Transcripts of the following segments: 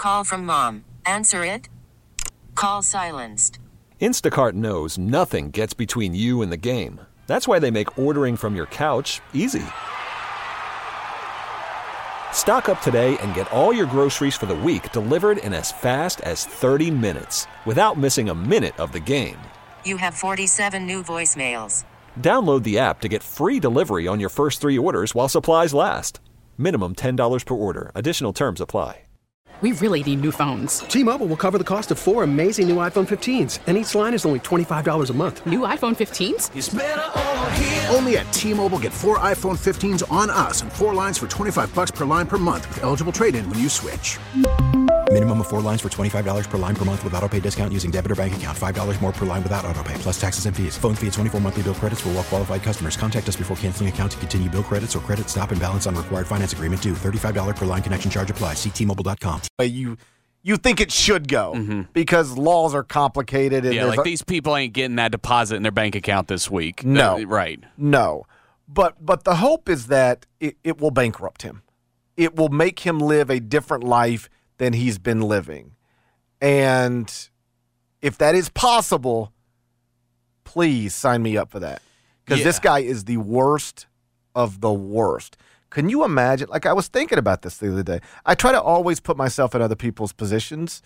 call from mom. Answer it. Call silenced. Instacart knows nothing gets between you and the game. That's why they make ordering from your couch easy. Stock up today and get all your groceries for the week delivered in as fast as 30 minutes without missing a minute of the game. You have 47 new voicemails. Download the app to get free delivery on your first 3 orders while supplies last. Minimum $10 per order. Additional terms apply. We really need new phones. T-Mobile will cover the cost of 4 amazing new iPhone 15s, and each line is only $25 a month. New iPhone 15s? It's better over here. Only at T-Mobile, get 4 iPhone 15s on us and 4 lines for $25 per line per month with eligible trade-in when you switch. Minimum of 4 lines for $25 per line per month with autopay discount using debit or bank account. $5 more per line without autopay, plus taxes and fees. Phone fee at 24 monthly bill credits for well-qualified customers. Contact us before canceling account to continue bill credits or credit stop and balance on required finance agreement due. $35 per line connection charge applies. See T-Mobile.com. You think it should go because laws are complicated. And like these people ain't getting that deposit in their bank account this week. No. Right. No. But the hope is that it will bankrupt him. It will make him live a different life than he's been living. And if that is possible, please sign me up for that. Because this guy is the worst of the worst. Can you imagine? Like, I was thinking about this the other day. I try to always put myself in other people's positions,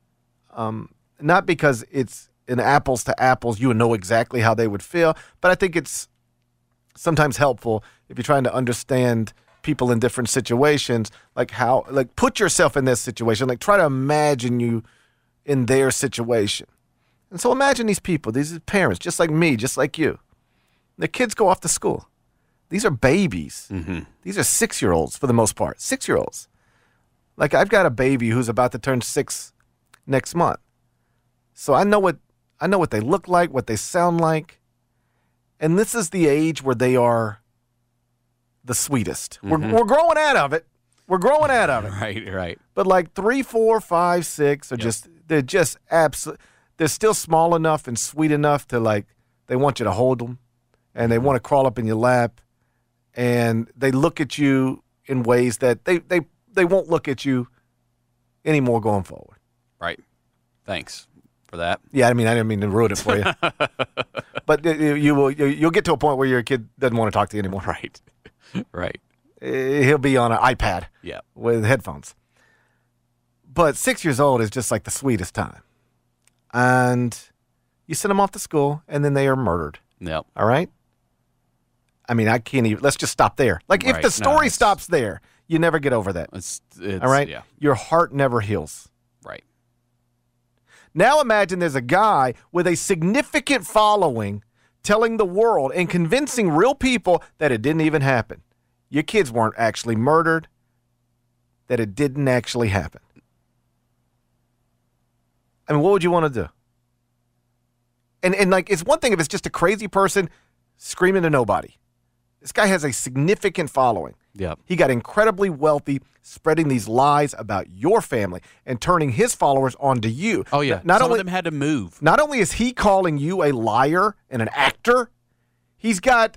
not because it's an apples to apples, you know exactly how they would feel, but I think it's sometimes helpful if you're trying to understand people in different situations, like put yourself in this situation, like try to imagine you in their situation. And so imagine these people, these parents, just like me, just like you. The kids go off to school. These are babies. Mm-hmm. These are 6-year-olds for the most part. 6-year-olds. Like, I've got a baby who's about to turn 6 next month. So I know what they look like, what they sound like. And this is the age where they are the sweetest. Mm-hmm. We're growing out of it. We're growing out of it. Right. But like 3, 4, 5, 6 are they're just absolutely, they're still small enough and sweet enough to, like, they want you to hold them and they want to crawl up in your lap. And they look at you in ways that they won't look at you anymore going forward. Right. Thanks for that. Yeah, I didn't mean to ruin it for you. But you'll get to a point where your kid doesn't want to talk to you anymore. Right. He'll be on an iPad with headphones. But 6 years old is just like the sweetest time. And you send them off to school, and then they are murdered. Yep. All right? I can't even. Let's just stop there. Like, if the story stops there, you never get over that. It's all right? Yeah. Your heart never heals. Right. Now imagine there's a guy with a significant following telling the world and convincing real people that it didn't even happen. Your kids weren't actually murdered, that it didn't actually happen. What would you want to do? And like, it's one thing if it's just a crazy person screaming to nobody. This guy has a significant following. Yep. He got incredibly wealthy spreading these lies about your family and turning his followers onto you. Oh, yeah. Some of them had to move. Not only is he calling you a liar and an actor, he's got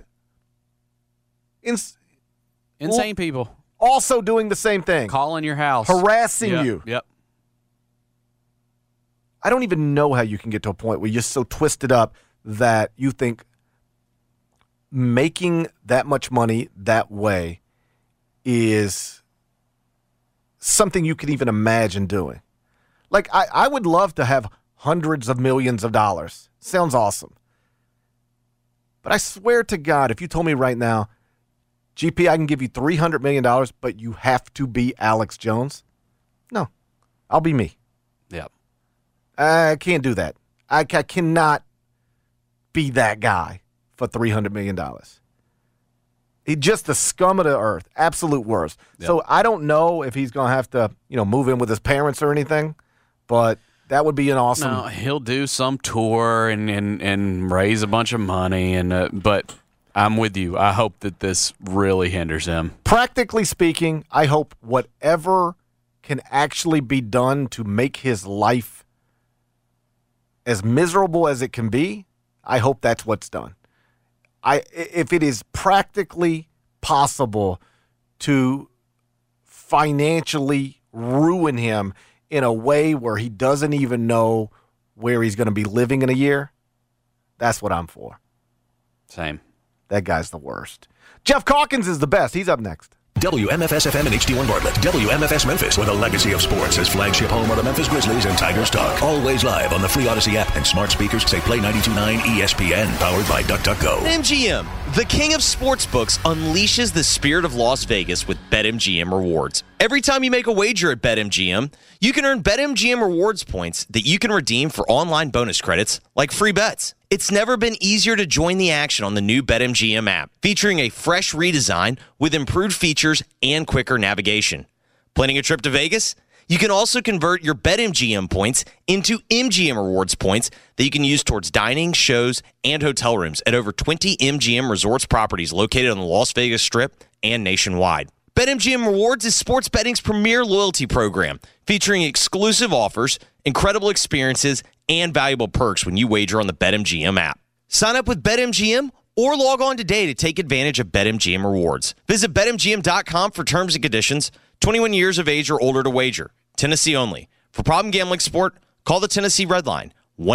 insane people also doing the same thing. Calling your house. Harassing you. Yep. I don't even know how you can get to a point where you're so twisted up that you think making that much money that way is something you could even imagine doing. Like, I would love to have hundreds of millions of dollars. Sounds awesome. But I swear to God, if you told me right now, GP, I can give you $300 million, but you have to be Alex Jones. No, I'll be me. Yep. I can't do that. I cannot be that guy for $300 million. He's just the scum of the earth, absolute worst. Yep. So I don't know if he's going to have to, move in with his parents or anything, but that would be an awesome. No, he'll do some tour and raise a bunch of money, but I'm with you. I hope that this really hinders him. Practically speaking, I hope whatever can actually be done to make his life as miserable as it can be, I hope that's what's done. If it is practically possible to financially ruin him in a way where he doesn't even know where he's going to be living in a year, that's what I'm for. Same. That guy's the worst. Jeff Calkins is the best. He's up next. WMFS-FM and HD1 Bartlett. WMFS Memphis, with a legacy of sports as flagship home of the Memphis Grizzlies and Tigers talk. Always live on the free Odyssey app and smart speakers. Say Play 92.9 ESPN, powered by DuckDuckGo. MGM, the king of sportsbooks, unleashes the spirit of Las Vegas with BetMGM Rewards. Every time you make a wager at BetMGM, you can earn BetMGM Rewards points that you can redeem for online bonus credits like free bets. It's never been easier to join the action on the new BetMGM app, featuring a fresh redesign with improved features and quicker navigation. Planning a trip to Vegas? You can also convert your BetMGM points into MGM Rewards points that you can use towards dining, shows, and hotel rooms at over 20 MGM Resorts properties located on the Las Vegas Strip and nationwide. BetMGM Rewards is sports betting's premier loyalty program, featuring exclusive offers, incredible experiences, and valuable perks when you wager on the BetMGM app. Sign up with BetMGM or log on today to take advantage of BetMGM Rewards. Visit BetMGM.com for terms and conditions. 21 years of age or older to wager. Tennessee only. For problem gambling support, call the Tennessee Red Line,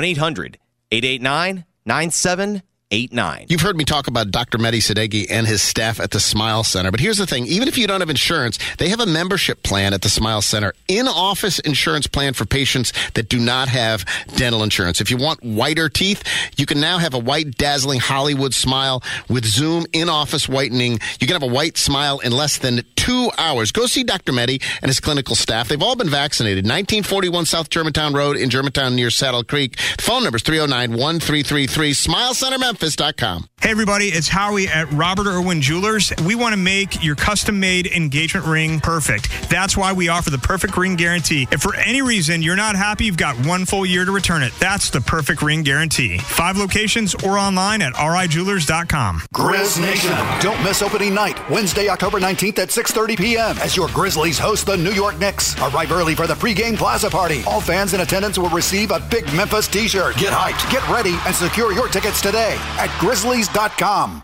1-800-889-9789. You've heard me talk about Dr. Mehdi Sadeghi and his staff at the Smile Center. But here's the thing. Even if you don't have insurance, they have a membership plan at the Smile Center. In-office insurance plan for patients that do not have dental insurance. If you want whiter teeth, you can now have a white, dazzling Hollywood smile with Zoom in-office whitening. You can have a white smile in less than 2 hours. Go see Dr. Mehdi and his clinical staff. They've all been vaccinated. 1941 South Germantown Road in Germantown near Saddle Creek. Phone number is 309-1333. SmileCenterMemphis.com. Hey everybody, it's Howie at Robert Irwin Jewelers. We want to make your custom-made engagement ring perfect. That's why we offer the perfect ring guarantee. If for any reason you're not happy, you've got 1 full year to return it. That's the perfect ring guarantee. 5 locations or online at rijewelers.com. Grizz Nation, don't miss opening night, Wednesday, October 19th at 6:30 p.m. as your Grizzlies host the New York Knicks. Arrive early for the pregame plaza party. All fans in attendance will receive a Big Memphis t-shirt. Get hyped, get ready, and secure your tickets today at Grizzlies.com.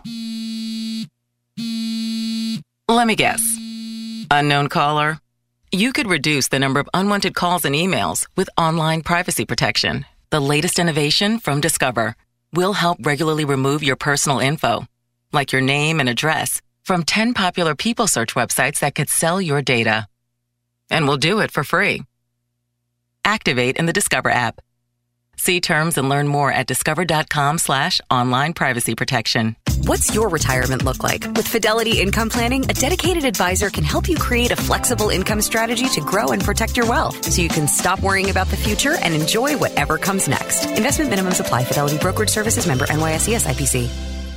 Let me guess. Unknown caller? You could reduce the number of unwanted calls and emails with online privacy protection. The latest innovation from Discover will help regularly remove your personal info, like your name and address, from 10 popular people search websites that could sell your data. And we'll do it for free. Activate in the Discover app. See terms and learn more at discover.com/online privacy protection. What's your retirement look like? With Fidelity Income Planning, a dedicated advisor can help you create a flexible income strategy to grow and protect your wealth so you can stop worrying about the future and enjoy whatever comes next. Investment minimums apply. Fidelity Brokerage Services, member NYSE SIPC.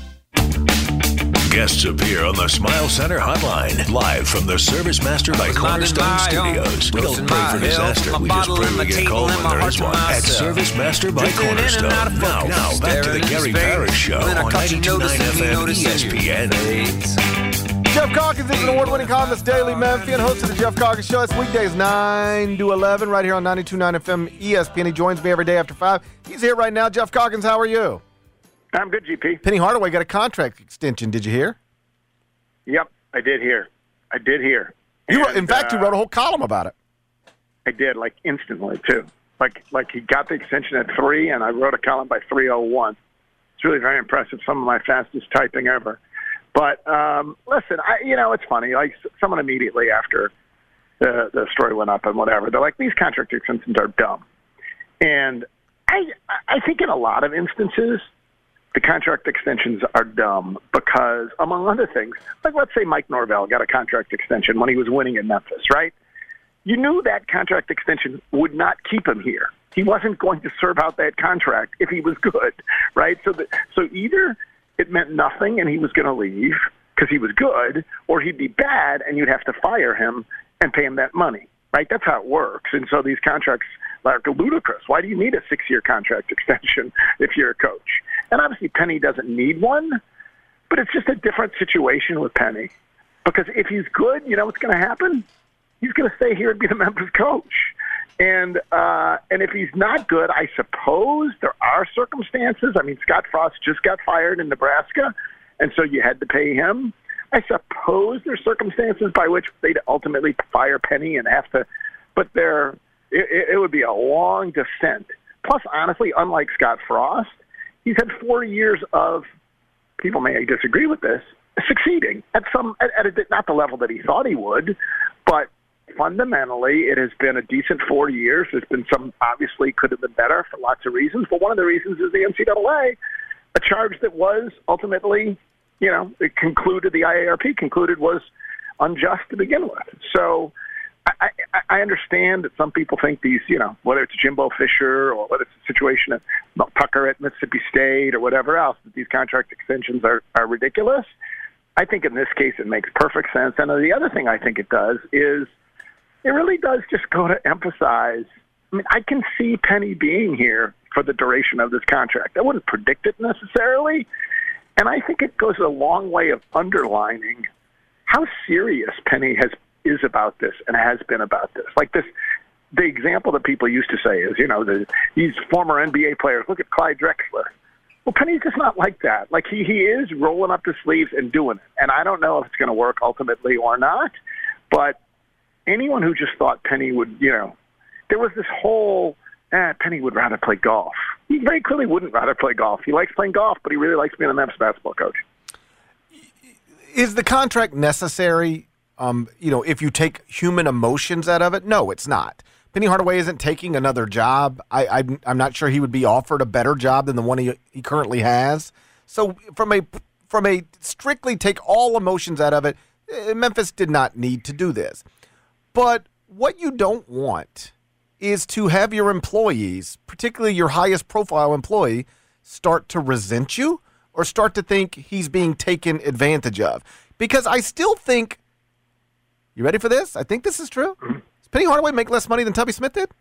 Guests appear on the Smile Center hotline, live from the Service Master by Cornerstone Studios. We don't pray for disaster, we just pray we get called when there is one. At Service Master by Cornerstone. Now, back to the Gary Parrish Show on 92.9 FM ESPN. Jeff Calkins is an award-winning columnist, Daily Memphian, host of the Jeff Calkins Show. It's weekdays 9 to 11 right here on 92.9 FM ESPN. He joins me every day after 5. He's here right now. Jeff Calkins, how are you? I'm good, GP. Penny Hardaway got a contract extension. Did you hear? Yep, I did hear. In fact, you wrote a whole column about it. I did, like instantly, too. Like he got the extension at 3, and I wrote a column by 3:01. It's really very impressive. Some of my fastest typing ever. But listen, it's funny. Like someone immediately after the story went up and whatever, they're like, these contract extensions are dumb. And I think in a lot of instances, the contract extensions are dumb because, among other things, like let's say Mike Norvell got a contract extension when he was winning in Memphis, right? You knew that contract extension would not keep him here. He wasn't going to serve out that contract if he was good, right? So either it meant nothing and he was going to leave because he was good, or he'd be bad and you'd have to fire him and pay him that money, right? That's how it works. And so these contracts are ludicrous. Why do you need a 6-year contract extension if you're a coach? And obviously Penny doesn't need one, but it's just a different situation with Penny. Because if he's good, you know what's going to happen? He's going to stay here and be the Memphis coach. And if he's not good, I suppose there are circumstances. I mean, Scott Frost just got fired in Nebraska, and so you had to pay him. I suppose there's circumstances by which they'd ultimately fire Penny and have to, but they're It would be a long descent. Plus, honestly, unlike Scott Frost, he's had 4 years of, people may disagree with this, succeeding at not the level that he thought he would, but fundamentally it has been a decent 4 years. There's been some, obviously could have been better for lots of reasons, but one of the reasons is the NCAA, a charge that was ultimately, it concluded, the IARP concluded was unjust to begin with. So I understand that some people think these, whether it's Jimbo Fisher or whether it's a situation at Tucker at Mississippi State or whatever else, that these contract extensions are ridiculous. I think in this case it makes perfect sense. And the other thing I think it does is it really does just go to emphasize, I can see Penny being here for the duration of this contract. I wouldn't predict it necessarily. And I think it goes a long way of underlining how serious Penny is about this and has been about this. Like this, the example that people used to say is, these former NBA players, look at Clyde Drexler. Well, Penny's just not like that. Like he is rolling up his sleeves and doing it. And I don't know if it's going to work ultimately or not, but anyone who just thought Penny would, there was this whole, Penny would rather play golf. He very clearly wouldn't rather play golf. He likes playing golf, but he really likes being a Memphis basketball coach. Is the contract necessary, if you take human emotions out of it? No, it's not. Penny Hardaway isn't taking another job. I'm not sure he would be offered a better job than the one he currently has. So from a strictly take all emotions out of it, Memphis did not need to do this. But what you don't want is to have your employees, particularly your highest profile employee, start to resent you or start to think he's being taken advantage of. Because I still think, you ready for this? I think this is true. Does Penny Hardaway make less money than Tubby Smith did?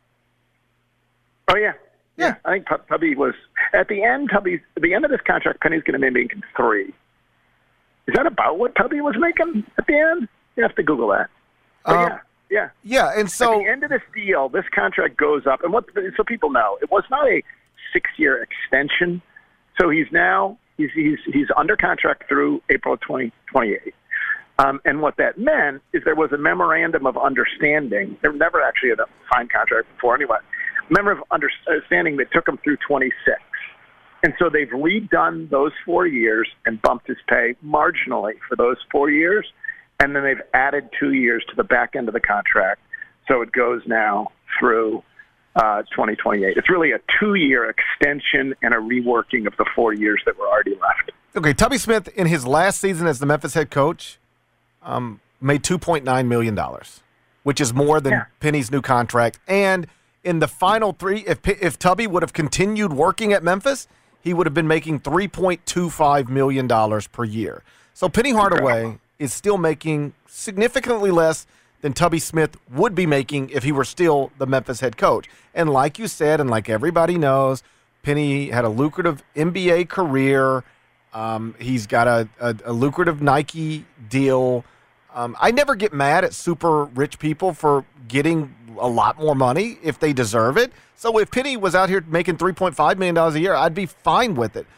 Oh, yeah. Yeah, I think Tubby was, at the end of this contract, Penny's going to be making $3. Is that about what Tubby was making at the end? You have to Google that. Yeah. Yeah, and so at the end of this deal, this contract goes up, and so people know, it was not a 6-year extension. So he's under contract through April of 2028. And what that meant is there was a memorandum of understanding. There never actually had a signed contract before anyway. Memorandum of understanding that took him through 26. And so they've redone those 4 years and bumped his pay marginally for those 4 years. And then they've added 2 years to the back end of the contract. So it goes now through 2028. It's really a 2-year extension and a reworking of the 4 years that were already left. Okay, Tubby Smith, in his last season as the Memphis head coach, made $2.9 million, which is more than Penny's new contract. And in the final 3, if Tubby would have continued working at Memphis, he would have been making $3.25 million per year. So Penny Hardaway is still making significantly less than Tubby Smith would be making if he were still the Memphis head coach. And like you said, and like everybody knows, Penny had a lucrative NBA career. He's got a lucrative Nike deal. I never get mad at super rich people for getting a lot more money if they deserve it. So if Penny was out here making $3.5 million a year, I'd be fine with it.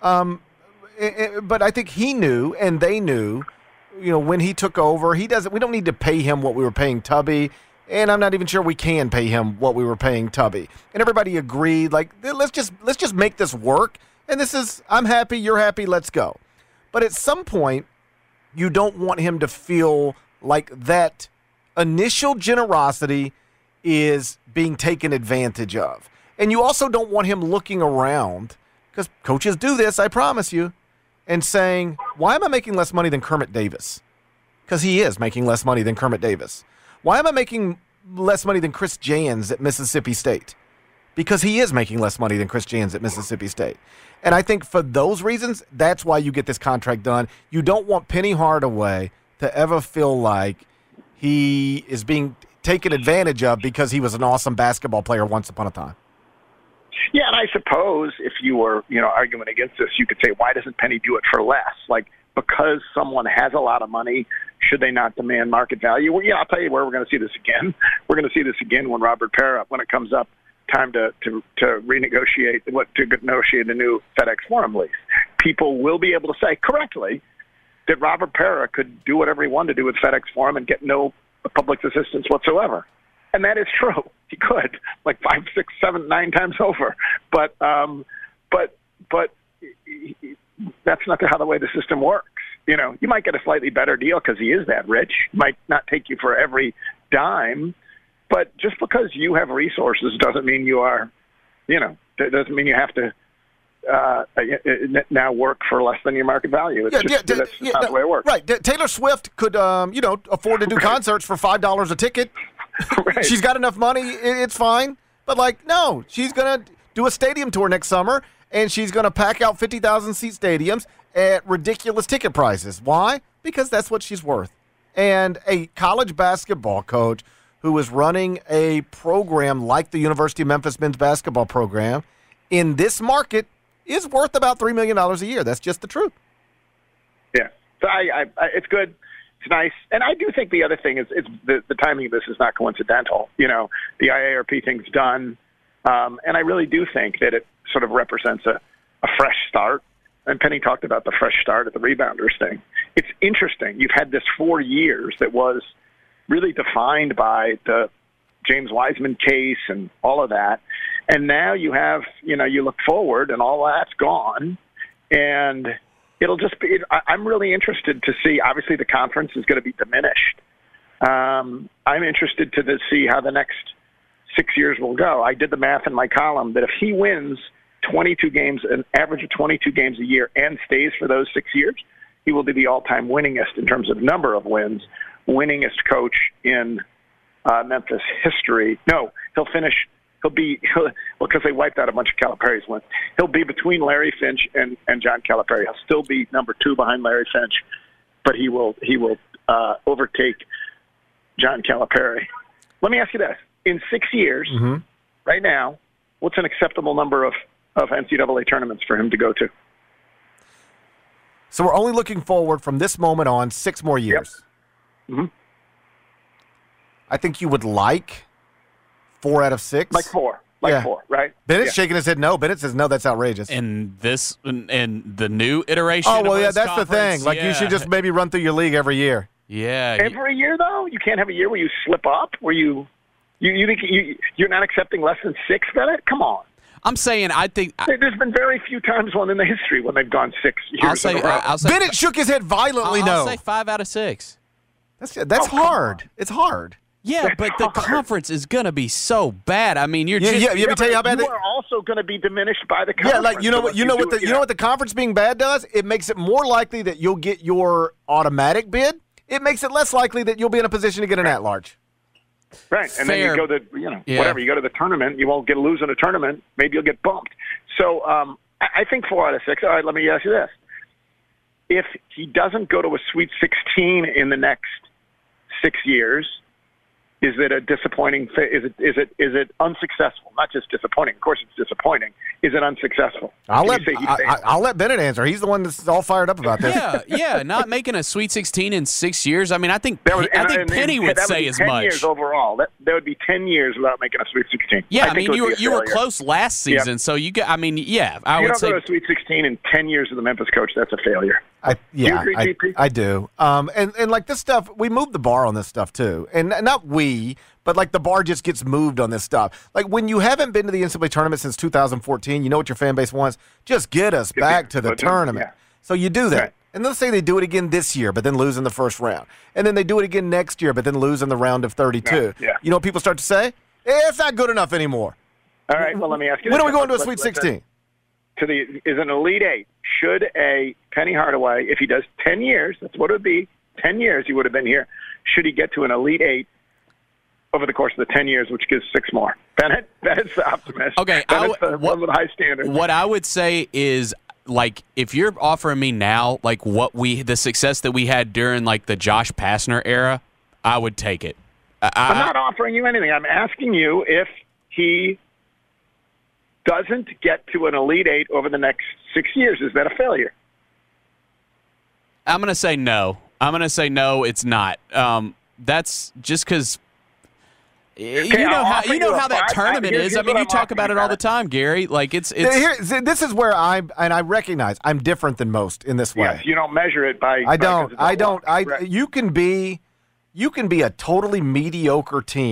But I think he knew, and they knew, when he took over, we don't need to pay him what we were paying Tubby, and I'm not even sure we can pay him what we were paying Tubby. And everybody agreed, like, let's just make this work. And I'm happy, you're happy, let's go. But at some point, you don't want him to feel like that initial generosity is being taken advantage of. And you also don't want him looking around, because coaches do this, I promise you, and saying, why am I making less money than Kermit Davis? Because he is making less money than Kermit Davis. Why am I making less money than Chris Jans at Mississippi State? Because he is making less money than Chris Jans at Mississippi State. And I think for those reasons, that's why you get this contract done. You don't want Penny Hardaway to ever feel like he is being taken advantage of because he was an awesome basketball player once upon a time. Yeah, and I suppose if you were, arguing against this, you could say, why doesn't Penny do it for less? Like, because someone has a lot of money, should they not demand market value? Well, I'll tell you where we're going to see this again. We're going to see this again when Robert Parra, when it comes up time to renegotiate, to negotiate the new FedEx Forum lease. People will be able to say correctly that Robert Parra could do whatever he wanted to do with FedEx Forum and get no public assistance whatsoever. And that is true. He could, like 5, 6, 7, 9 times over. But that's not how the way the system works. You know, you might get a slightly better deal because he is that rich. Might not take you for every dime, but just because you have resources doesn't mean you are, you know, doesn't mean you have to now work for less than your market value. It's that's not the way it works. Right. Taylor Swift could, afford to do concerts for $5 a ticket. Right. She's got enough money. It's fine. But, no, she's going to do a stadium tour next summer, and she's going to pack out 50,000-seat stadiums at ridiculous ticket prices. Why? Because that's what she's worth. And a college basketball coach who is running a program like the University of Memphis men's basketball program in this market is worth about $3 million a year. That's just the truth. Yeah. So I it's good. It's nice. And I do think the other thing is the timing of this is not coincidental. You know, the IARP thing's done. And I really do think that it sort of represents a fresh start. And Penny talked about the fresh start at the rebounders thing. It's interesting. You've had this 4 years that was really defined by the James Wiseman case and all of that. And now you have, you look forward and all that's gone. And it'll just be, I'm really interested to see, obviously the conference is going to be diminished. I'm interested to see how the next 6 years will go. I did the math in my column that if he wins 22 games, an average of 22 games a year, and stays for those 6 years, he will be the all-time winningest in terms of number of wins, winningest coach in Memphis history. No, because they wiped out a bunch of Calipari's wins. He'll be between Larry Finch and John Calipari. He'll still be number 2 behind Larry Finch, but he will overtake John Calipari. Let me ask you this. In 6 years, right now, what's an acceptable number of NCAA tournaments for him to go to? So we're only looking forward from this moment on 6 more years. Yep. Mm-hmm. I think you would like 4 out of 6. Like 4, right? Bennett's shaking his head no. Bennett says, no, that's outrageous. And the new iteration Oh, well, of yeah, this that's the thing. Like, you should just maybe run through your league every year. Yeah. Every year, though? You can't have a year where you slip up, where you think you're not accepting less than 6, Bennett? Come on. I'm saying I think there's been very few times in the history when they've gone 6 years in a row. Bennett shook his head violently. I'll say 5 out of 6. That's hard. It's hard. Yeah, but the conference is going to be so bad. I mean, let me tell you how bad you are also going to be diminished by the conference. Yeah, like you know what the conference being bad does? It makes it more likely that you'll get your automatic bid. It makes it less likely that you'll be in a position to get an at-large. Right, and then you go to whatever. You go to the tournament, you won't lose in a tournament. Maybe you'll get bumped. So I think 4 out of 6. All right, let me ask you this: if he doesn't go to a Sweet 16 in the next 6 years, is it a disappointing? Is it unsuccessful? Not just disappointing. Of course, it's disappointing. Is it unsuccessful? I'll let Bennett answer. He's the one that's all fired up about this. Yeah. Not making a Sweet 16 in 6 years. I mean, I think Penny would say as 10 much. Years overall. That would be 10 years without making a Sweet 16. Yeah, I mean, you were close last season, so you got. I mean, yeah, I would say go to a Sweet 16 in 10 years of the Memphis coach. That's a failure. I do. And like this stuff, we moved the bar on this stuff too. And not we, but like the bar just gets moved on this stuff. Like when you haven't been to the NCAA tournament since 2014, you know what your fan base wants? Just get us back to the tournament. Yeah. So you do that. Right. And let's say they do it again this year, but then lose in the first round. And then they do it again next year, but then lose in the round of 32. Yeah. You know what people start to say? It's not good enough anymore. All right, well, let me ask you when are we going to a Sweet 16? Is an Elite 8. Should a Penny Hardaway, if he does 10 years, that's what it would be, 10 years he would have been here, should he get to an Elite 8 over the course of the 10 years, which gives 6 more? Bennett's the optimist. Okay. Bennett's the one with high standards. What I would say is, like, if you're offering me now, like, the success that we had during, like, the Josh Pastner era, I would take it. I'm not offering you anything. I'm asking you if he doesn't get to an Elite 8 over the next 6 years, is that a failure? I'm going to say no. It's not. That's just because you know how that tournament is. I mean, you talk about it all the time, Gary. Like this is where I recognize I'm different than most in this way. Yes, you don't measure it by. You can be a totally mediocre team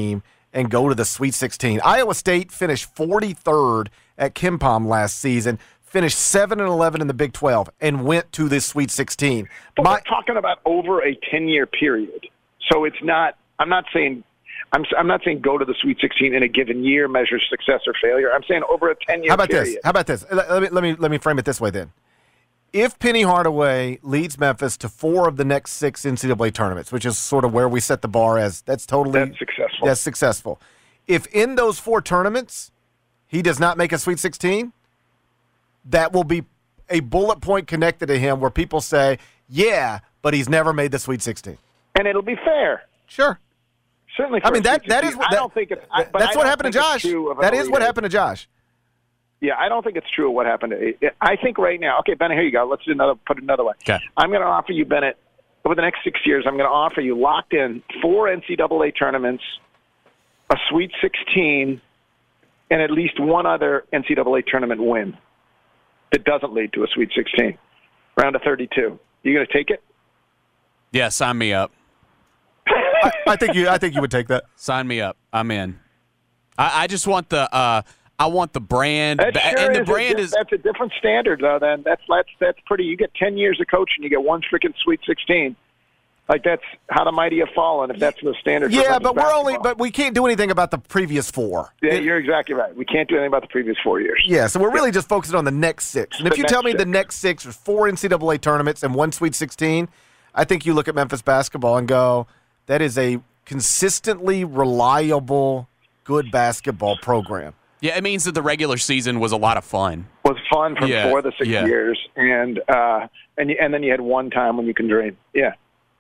and go to the Sweet 16. Iowa State finished 43rd at KenPom last season, finished 7-11 in the Big 12, and went to this Sweet 16. But we're talking about over a 10-year period. So it's not – I'm not saying go to the Sweet 16 in a given year, measure success or failure. I'm saying over a 10-year period. How about this? Let me frame it this way then. If Penny Hardaway leads Memphis to 4 of the next 6 NCAA tournaments, which is sort of where we set the bar as that's successful. That's successful. If in those 4 tournaments he does not make a Sweet 16, that will be a bullet point connected to him where people say, yeah, but he's never made the Sweet 16. And it'll be fair. Sure. Certainly. I mean, that is what that's what happened to Josh. That is what happened to Josh. Yeah, I don't think it's true of what happened to – I think right now – okay, Bennett, here you go. Let's put it another way. Okay. I'm going to offer you, Bennett, over the next 6 years, I'm going to offer you locked in 4 NCAA tournaments, a Sweet 16, and at least one other NCAA tournament win that doesn't lead to a Sweet 16, round of 32. You going to take it? Yeah, sign me up. I think you would take that. Sign me up. I'm in. I just want the I want the brand, and the brand is that's a different standard though. Then that's pretty. You get 10 years of coaching, you get one freaking Sweet 16. Like that's how the mighty have fallen. If that's the standard. Yeah, but we can't do anything about the previous 4. Yeah, you're exactly right. We can't do anything about the previous 4 years. Yeah, so we're really just focusing on the next 6. And if you tell me the next 6 are 4 NCAA tournaments and 1 Sweet 16, I think you look at Memphis basketball and go, that is a consistently reliable, good basketball program. Yeah, it means that the regular season was a lot of fun. Was fun for 4 to 6 years, and then you had one time when you can dream. Yeah.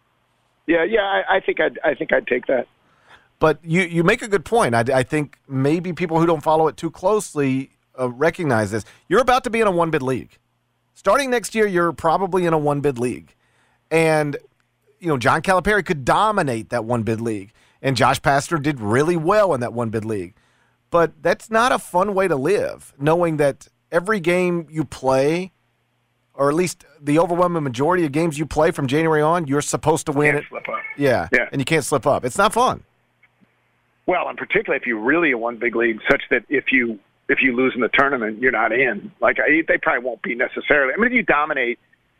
I think I'd take that. But you make a good point. I think maybe people who don't follow it too closely recognize this. You're about to be in a 1-bid league. Starting next year, you're probably in a 1-bid league, and John Calipari could dominate that 1-bid league, and Josh Pastner did really well in that 1-bid league. But that's not a fun way to live, knowing that every game you play, or at least the overwhelming majority of games you play from January on, you're supposed to win it. Slip up. Yeah, and you can't slip up. It's not fun. Well, and particularly if you really won big league, such that if you lose in the tournament, you're not in. Like they probably won't be necessarily. I mean, if you dominate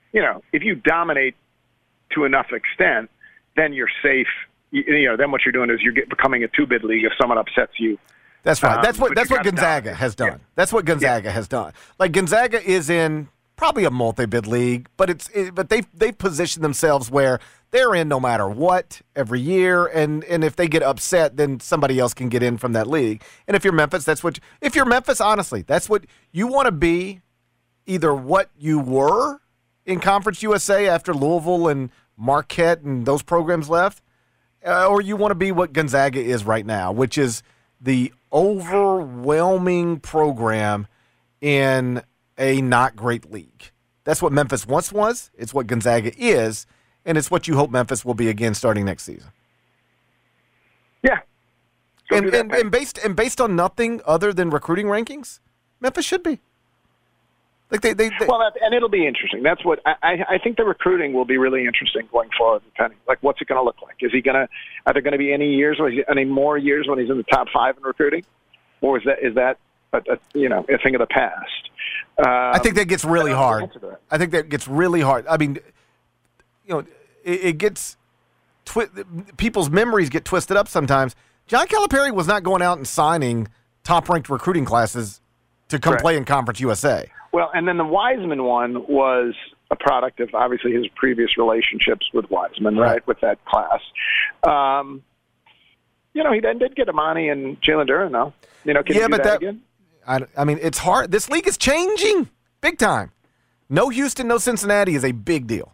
to enough extent, then you're safe. Then what you're doing is you're becoming a 2-bid league if someone upsets you. That's right. That's what Gonzaga has done. Yeah. That's what Gonzaga has done. Like Gonzaga is in probably a multi-bid league, but they've positioned themselves where they're in no matter what every year, and if they get upset, then somebody else can get in from that league. And if you're Memphis, honestly, that's what you want to be. Either what you were in Conference USA after Louisville and Marquette and those programs left, or you want to be what Gonzaga is right now, which is the overwhelming program in a not great league. That's what Memphis once was. It's what Gonzaga is, and it's what you hope Memphis will be again starting next season. Yeah. And based on nothing other than recruiting rankings, Memphis should be. Like and it'll be interesting. That's what I think. The recruiting will be really interesting going forward. Depending, like, what's it going to look like? Are there going to be any more years when he's in the top 5 in recruiting, or is that a thing of the past? I think that gets really hard. I think that gets really hard. I mean, it gets people's memories get twisted up sometimes. John Calipari was not going out and signing top-ranked recruiting classes to come play in Conference USA. Well, and then the Wiseman one was a product of obviously his previous relationships with Wiseman, right, with that class. He then did get Amani and Jalen Duren, though. Can he do that again? I mean, it's hard. This league is changing big time. No Houston, no Cincinnati is a big deal.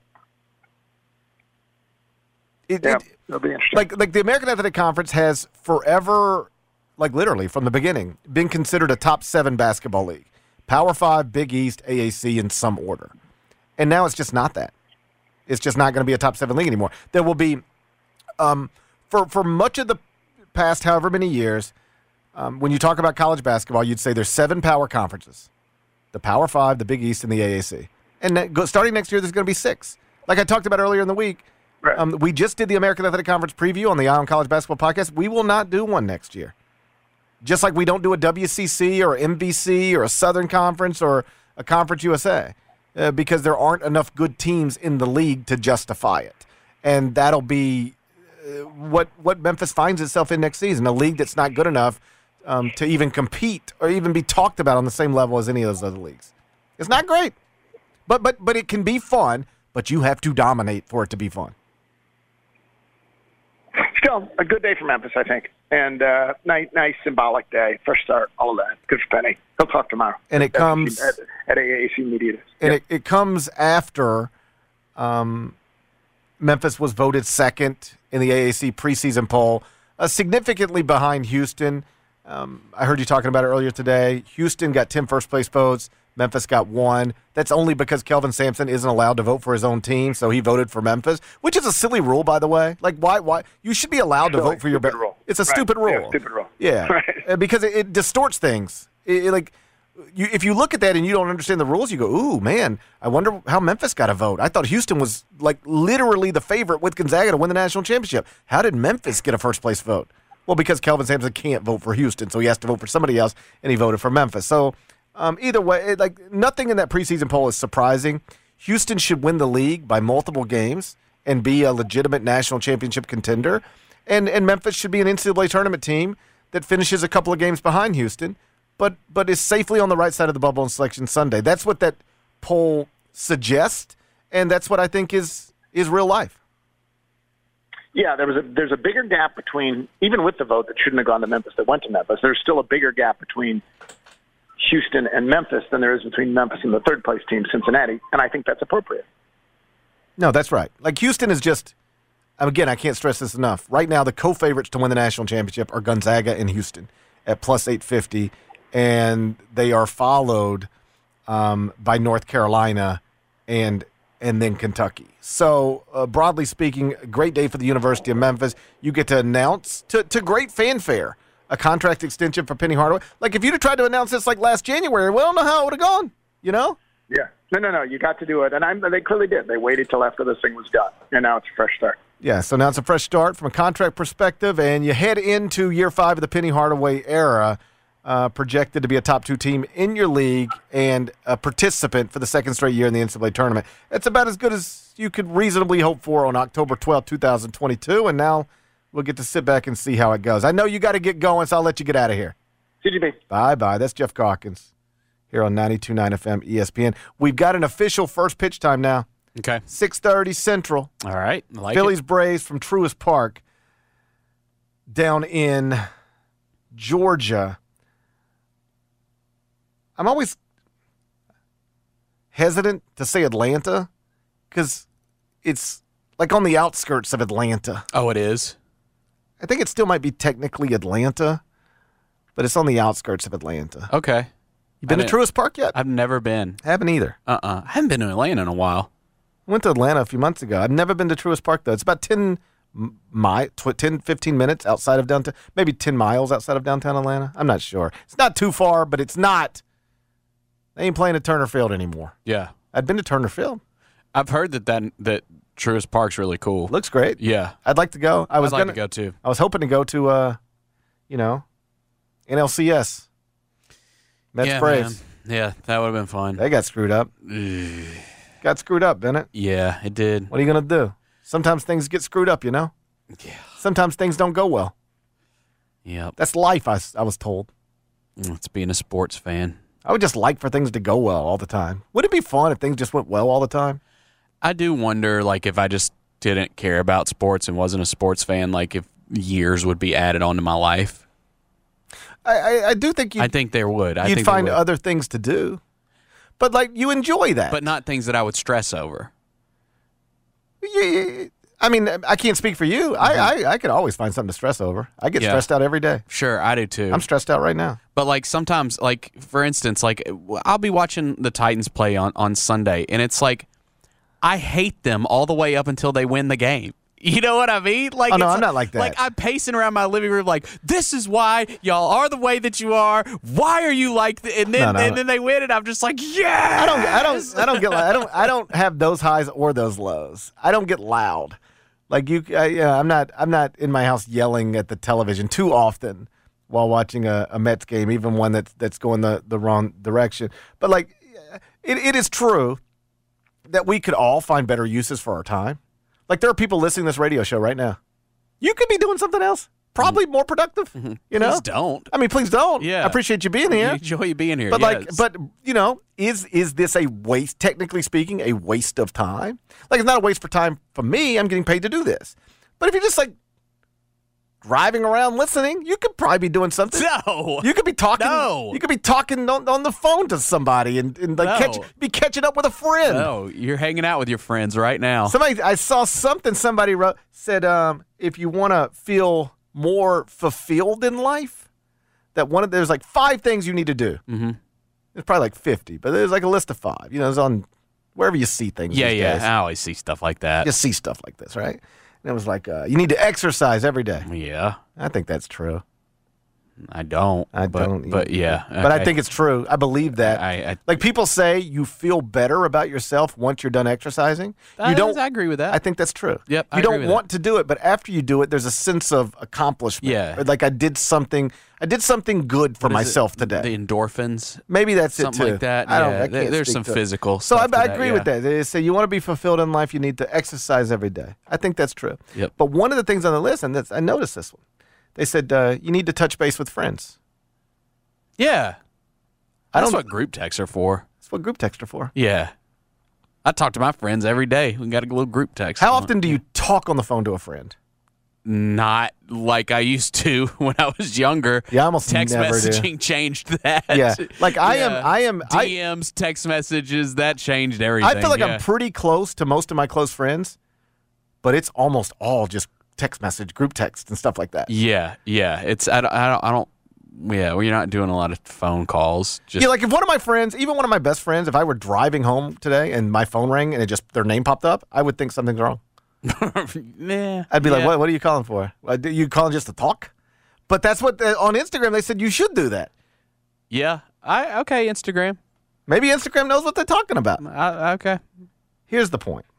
It'll be interesting. Like the American Athletic Conference has forever, like literally from the beginning, been considered a top 7 basketball league. Power 5, Big East, AAC in some order. And now it's just not that. It's just not going to be a top 7 league anymore. There will be, for much of the past however many years, when you talk about college basketball, you'd say there's 7 power conferences. The Power 5, the Big East, and the AAC. And starting next year, there's going to be 6. Like I talked about earlier in the week, Right. We just did the American Athletic Conference preview on the Eye on College Basketball podcast. We will not do one next year. Just like we don't do a WCC or MVC or a Southern Conference or a Conference USA because there aren't enough good teams in the league to justify it. And that'll be what Memphis finds itself in next season, a league that's not good enough to even compete or even be talked about on the same level as any of those other leagues. It's not great, but it can be fun, but you have to dominate for it to be fun. Still, a good day for Memphis, I think. And nice symbolic day. Fresh start, all of that. Good for Penny. He'll talk tomorrow. And it comes at AAC Media Days. And it comes after Memphis was voted second in the AAC preseason poll, significantly behind Houston. I heard you talking about it earlier today. Houston got 10 first-place votes. Memphis got 1. That's only because Kelvin Sampson isn't allowed to vote for his own team, so he voted for Memphis, which is a silly rule, by the way. Like, why? You should be allowed to vote for your rule. It's a stupid rule. Yeah, stupid rule. Yeah, right. Because it distorts things. If you look at that and you don't understand the rules, you go, ooh, man, I wonder how Memphis got a vote. I thought Houston was, like, literally the favorite with Gonzaga to win the national championship. How did Memphis get a first-place vote? Well, because Kelvin Sampson can't vote for Houston, so he has to vote for somebody else, and he voted for Memphis. So either way, nothing in that preseason poll is surprising. Houston should win the league by multiple games and be a legitimate national championship contender. And Memphis should be an NCAA tournament team that finishes a couple of games behind Houston, but is safely on the right side of the bubble on Selection Sunday. That's what that poll suggests, and that's what I think is real life. Yeah, there's a bigger gap between, even with the vote that shouldn't have gone to Memphis that went to Memphis, there's still a bigger gap between Houston and Memphis than there is between Memphis and the third-place team, Cincinnati, and I think that's appropriate. No, that's right. Like, Houston is just, again, I can't stress this enough. Right now, the co-favorites to win the national championship are Gonzaga and Houston at plus 850, and they are followed by North Carolina and then Kentucky. So, broadly speaking, a great day for the University of Memphis. You get to announce, to great fanfare, a contract extension for Penny Hardaway. Like, if you'd have tried to announce this like last January, we don't know how it would have gone, you know? Yeah. No. You got to do it. And they clearly did. They waited till after this thing was done. And now it's a fresh start. Yeah, so now it's a fresh start from a contract perspective, and you head into year 5 of the Penny Hardaway era, projected to be a top 2 team in your league and a participant for the second straight year in the NCAA tournament. It's about as good as you could reasonably hope for on October 12th, 2022, and now we'll get to sit back and see how it goes. I know you got to get going, so I'll let you get out of here. CGB. Bye-bye. That's Jeff Calkins here on 92.9 FM ESPN. We've got an official first pitch time now. Okay. 6:30 Central. All right. I like Phillies Braves from Truist Park down in Georgia. I'm always hesitant to say Atlanta because it's like on the outskirts of Atlanta. Oh, it is? I think it still might be technically Atlanta, but it's on the outskirts of Atlanta. Okay. You been to Truist Park yet? I've never been. Haven't either. I haven't been to Atlanta in a while. Went to Atlanta a few months ago. I've never been to Truist Park, though. It's about 10, 15 minutes outside of downtown, maybe 10 miles outside of downtown Atlanta. I'm not sure. It's not too far, but it's not. They ain't playing at Turner Field anymore. Yeah. I'd been to Turner Field. I've heard that Truist Park's really cool. Looks great. Yeah. I'd like to go. I'd like to go, too. I was hoping to go to, NLCS. Mets Braves. Man. Yeah, that would have been fun. They got screwed up. Got screwed up, Bennett. Yeah, it did. What are you going to do? Sometimes things get screwed up, you know? Yeah. Sometimes things don't go well. Yep. That's life, I was told. It's being a sports fan. I would just like for things to go well all the time. Would it be fun if things just went well all the time? I do wonder, like, if I just didn't care about sports and wasn't a sports fan, like, if years would be added onto my life. I do think I think there would. You'd find other things to do. But, like, you enjoy that. But not things that I would stress over. Yeah, I mean, I can't speak for you. Mm-hmm. I could always find something to stress over. I get stressed out every day. Sure, I do too. I'm stressed out right now. But, like, sometimes, like, for instance, like, I'll be watching the Titans play on Sunday, and it's like, I hate them all the way up until they win the game. You know what I mean? Like, no, I'm not like that. Like, I'm pacing around my living room like, this is why y'all are the way that you are. Why are you like and then they win and I'm just like, yeah. I don't have those highs or those lows. I don't get loud. Like I'm not in my house yelling at the television too often while watching a Mets game, even one that's going the wrong direction. But like, it is true that we could all find better uses for our time. Like there are people listening to this radio show right now. You could be doing something else, probably more productive. You know, please don't. I mean, please don't. Yeah, I appreciate you being here. Enjoy you being here. But yes. but you know, is this a waste? Technically speaking, a waste of time? Like it's not a waste for time for me. I'm getting paid to do this. But if you're just like driving around listening, you could probably be doing something. No, you could be talking. No, you could be talking on the phone to somebody and like be catching up with a friend. No, you're hanging out with your friends right now. I saw something somebody wrote said if you want to feel more fulfilled in life, that there's like 5 things you need to do. Mm-hmm. It's probably like 50, but there's like a list of 5. You know, it's on wherever you see things. Yeah, these yeah. days. I always see stuff like that. You see stuff like this, right? And it was like, you need to exercise every day. Yeah. I think that's true. I don't. But yeah. Okay. But I think it's true. I believe that. Like people say you feel better about yourself once you're done exercising. I agree with that. I think that's true. Yep. You don't want to do it, but after you do it, there's a sense of accomplishment. Yeah. Like I did something good for myself today. The endorphins. Maybe that's something it too. like that. I don't. Yeah. I can't There's speak some to physical. So stuff I agree with yeah. that. They say you want to be fulfilled in life, you need to exercise every day. I think that's true. Yep. But one of the things on the list, and I noticed this one, they said you need to touch base with friends. Yeah. That's what group texts are for. That's what group texts are for. Yeah. I talk to my friends every day. We got a little group text. How often do you talk on the phone to a friend? Not like I used to when I was younger. Yeah, I almost text never messaging do. changed that. Yeah. Like I am DMs, text messages, that changed everything. I feel like I'm pretty close to most of my close friends, but it's almost all just text message, group text and stuff like that. Yeah. It's I don't yeah, well, you're not doing a lot of phone calls. Yeah, like if one of my friends, even one of my best friends, if I were driving home today and my phone rang and their name popped up, I would think something's wrong. Yeah, I'd be like, what are you calling for? You calling just to talk? But that's what on Instagram they said you should do that. Yeah, okay, Instagram. Maybe Instagram knows what they're talking about. Okay. Here's the point.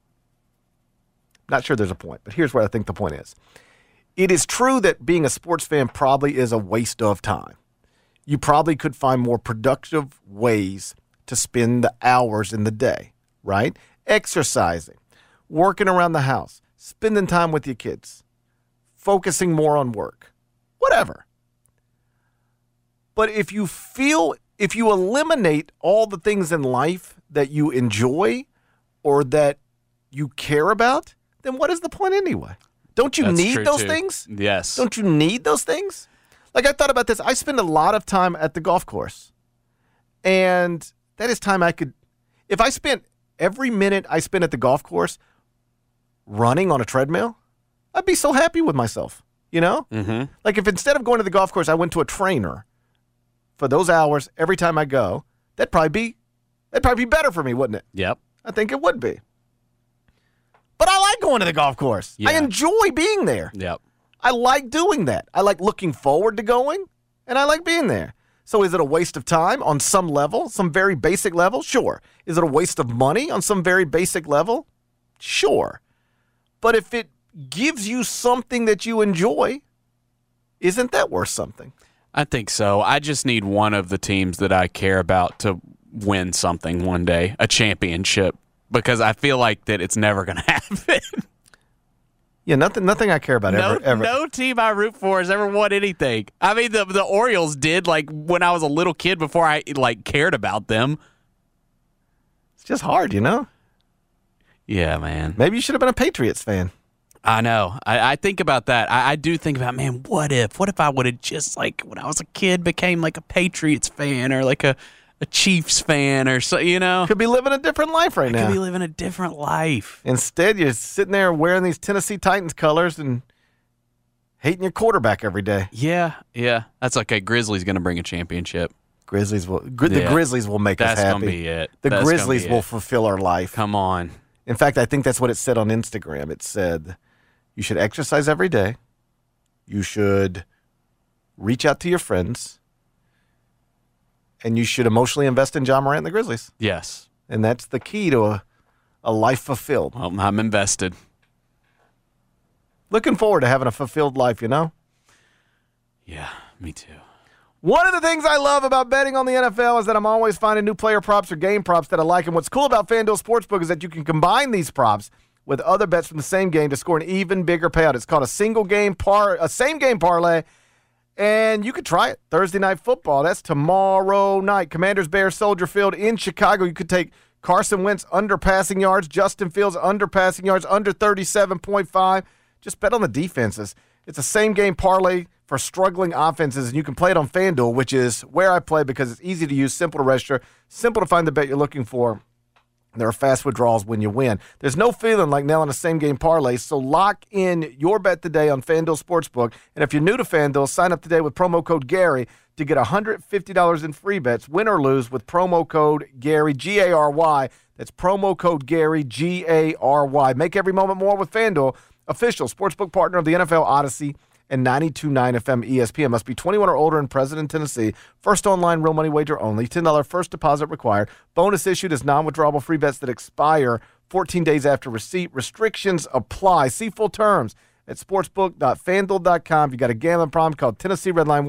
Not sure there's a point, but here's what I think the point is. It is true that being a sports fan probably is a waste of time. You probably could find more productive ways to spend the hours in the day, right? Exercising, working around the house, spending time with your kids, focusing more on work, whatever. But if you eliminate all the things in life that you enjoy or that you care about, then what is the point anyway? Don't you need those things? Yes. Don't you need those things? Like I thought about this. I spend a lot of time at the golf course. And that is time I could, if I spent every minute I spent at the golf course running on a treadmill, I'd be so happy with myself, you know? Mm-hmm. Like if instead of going to the golf course, I went to a trainer for those hours every time I go, that'd probably be better for me, wouldn't it? Yep. I think it would be. But I like going to the golf course. Yeah. I enjoy being there. Yep. I like doing that. I like looking forward to going, and I like being there. So is it a waste of time on some level, some very basic level? Sure. Is it a waste of money on some very basic level? Sure. But if it gives you something that you enjoy, isn't that worth something? I think so. I just need one of the teams that I care about to win something one day, a championship. Because I feel like that it's never going to happen. Yeah, nothing I care about ever. No team I root for has ever won anything. I mean, the Orioles did, like, when I was a little kid before I, like, cared about them. It's just hard, you know? Yeah, man. Maybe you should have been a Patriots fan. I know. I think about that. I do think about, man, what if I would have just, like, when I was a kid, became, like, a Patriots fan or, like, a Chiefs fan or so, you know. Could be living a different life right now. Could be living a different life. Instead, you're sitting there wearing these Tennessee Titans colors and hating your quarterback every day. Yeah. That's okay. Grizzlies going to bring a championship. The Grizzlies will make us happy. That's going to be it. The Grizzlies will fulfill our life. Come on. In fact, I think that's what it said on Instagram. It said you should exercise every day. You should reach out to your friends. And you should emotionally invest in Ja Morant and the Grizzlies. Yes. And that's the key to a life fulfilled. Well, I'm invested. Looking forward to having a fulfilled life, you know? Yeah, me too. One of the things I love about betting on the NFL is that I'm always finding new player props or game props that I like. And what's cool about FanDuel Sportsbook is that you can combine these props with other bets from the same game to score an even bigger payout. It's called a same game parlay, and you could try it. Thursday Night Football, that's tomorrow night. Commanders, Bears, Soldier Field in Chicago. You could take Carson Wentz under passing yards, Justin Fields under passing yards, under 37.5. Just bet on the defenses. It's a same game parlay for struggling offenses, and you can play it on FanDuel, which is where I play because it's easy to use, simple to register, simple to find the bet you're looking for. There are fast withdrawals when you win. There's no feeling like nailing a same-game parlay, so lock in your bet today on FanDuel Sportsbook. And if you're new to FanDuel, sign up today with promo code Gary to get $150 in free bets, win or lose, with promo code Gary, G-A-R-Y. That's promo code Gary, G-A-R-Y. Make every moment more with FanDuel, official sportsbook partner of the NFL Odyssey and 92.9 FM ESPN. Must be 21 or older and present in Tennessee. First online real money wager only. $10 first deposit required. Bonus issued as non-withdrawable free bets that expire 14 days after receipt. Restrictions apply. See full terms at sportsbook.fanduel.com. If you got a gambling problem, call Tennessee Redline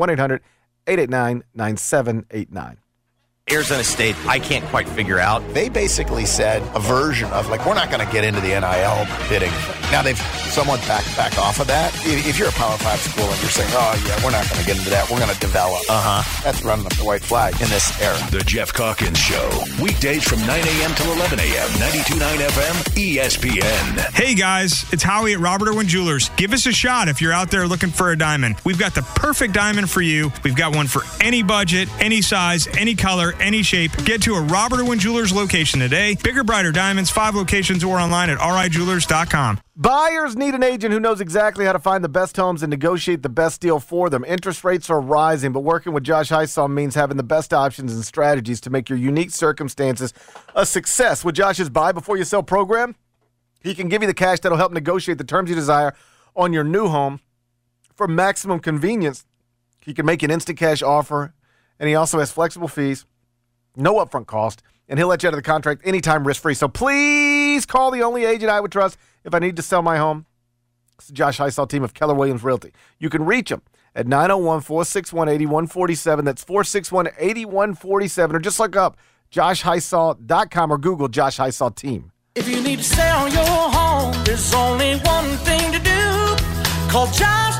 1-800-889-9789. Arizona State, I can't quite figure out. They basically said a version of, like, we're not going to get into the NIL bidding. Now they've somewhat backed off of that. If you're a Power 5 school and you're saying, oh, yeah, we're not going to get into that, we're going to develop. That's running up the white flag in this era. The Jeff Calkins Show. Weekdays from 9 a.m. till 11 a.m. 92.9 FM, ESPN. Hey, guys. It's Howie at Robert Irwin Jewelers. Give us a shot if you're out there looking for a diamond. We've got the perfect diamond for you. We've got one for any budget, any size, any color, any shape. Get to a Robert Irwin Jewelers location today. Bigger, brighter diamonds, 5 locations, or online at rijewelers.com. Buyers need an agent who knows exactly how to find the best homes and negotiate the best deal for them. Interest rates are rising, but working with Josh Heisel means having the best options and strategies to make your unique circumstances a success. With Josh's buy before you sell program, he can give you the cash that'll help negotiate the terms you desire on your new home for maximum convenience. He can make an instant cash offer, and he also has flexible fees, no upfront cost, and he'll let you out of the contract anytime risk-free. So please call the only agent I would trust if I need to sell my home. It's the Josh Heisel team of Keller Williams Realty. You can reach them at 901-461-8147. That's 461-8147. Or just look up joshheisel.com or Google Josh Heisel team. If you need to sell your home, there's only one thing to do. Call Josh,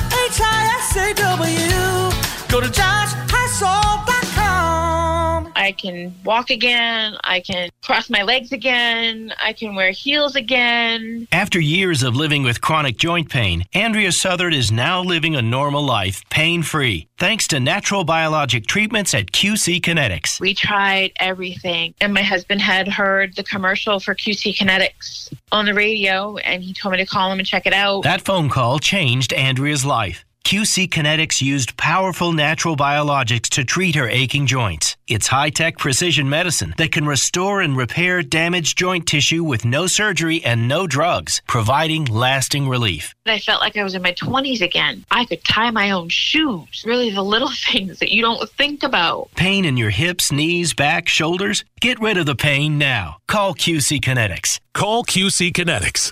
H-I-S-A-W. Go to joshheisel.com. I can walk again. I can cross my legs again. I can wear heels again. After years of living with chronic joint pain, Andrea Southard is now living a normal life, pain-free, thanks to natural biologic treatments at QC Kinetics. We tried everything, and my husband had heard the commercial for QC Kinetics on the radio, and he told me to call him and check it out. That phone call changed Andrea's life. QC Kinetics used powerful natural biologics to treat her aching joints. It's high-tech precision medicine that can restore and repair damaged joint tissue with no surgery and no drugs, providing lasting relief. I felt like I was in my 20s again. I could tie my own shoes. Really the little things that you don't think about. Pain in your hips, knees, back, shoulders? Get rid of the pain now. Call QC Kinetics. Call QC Kinetics,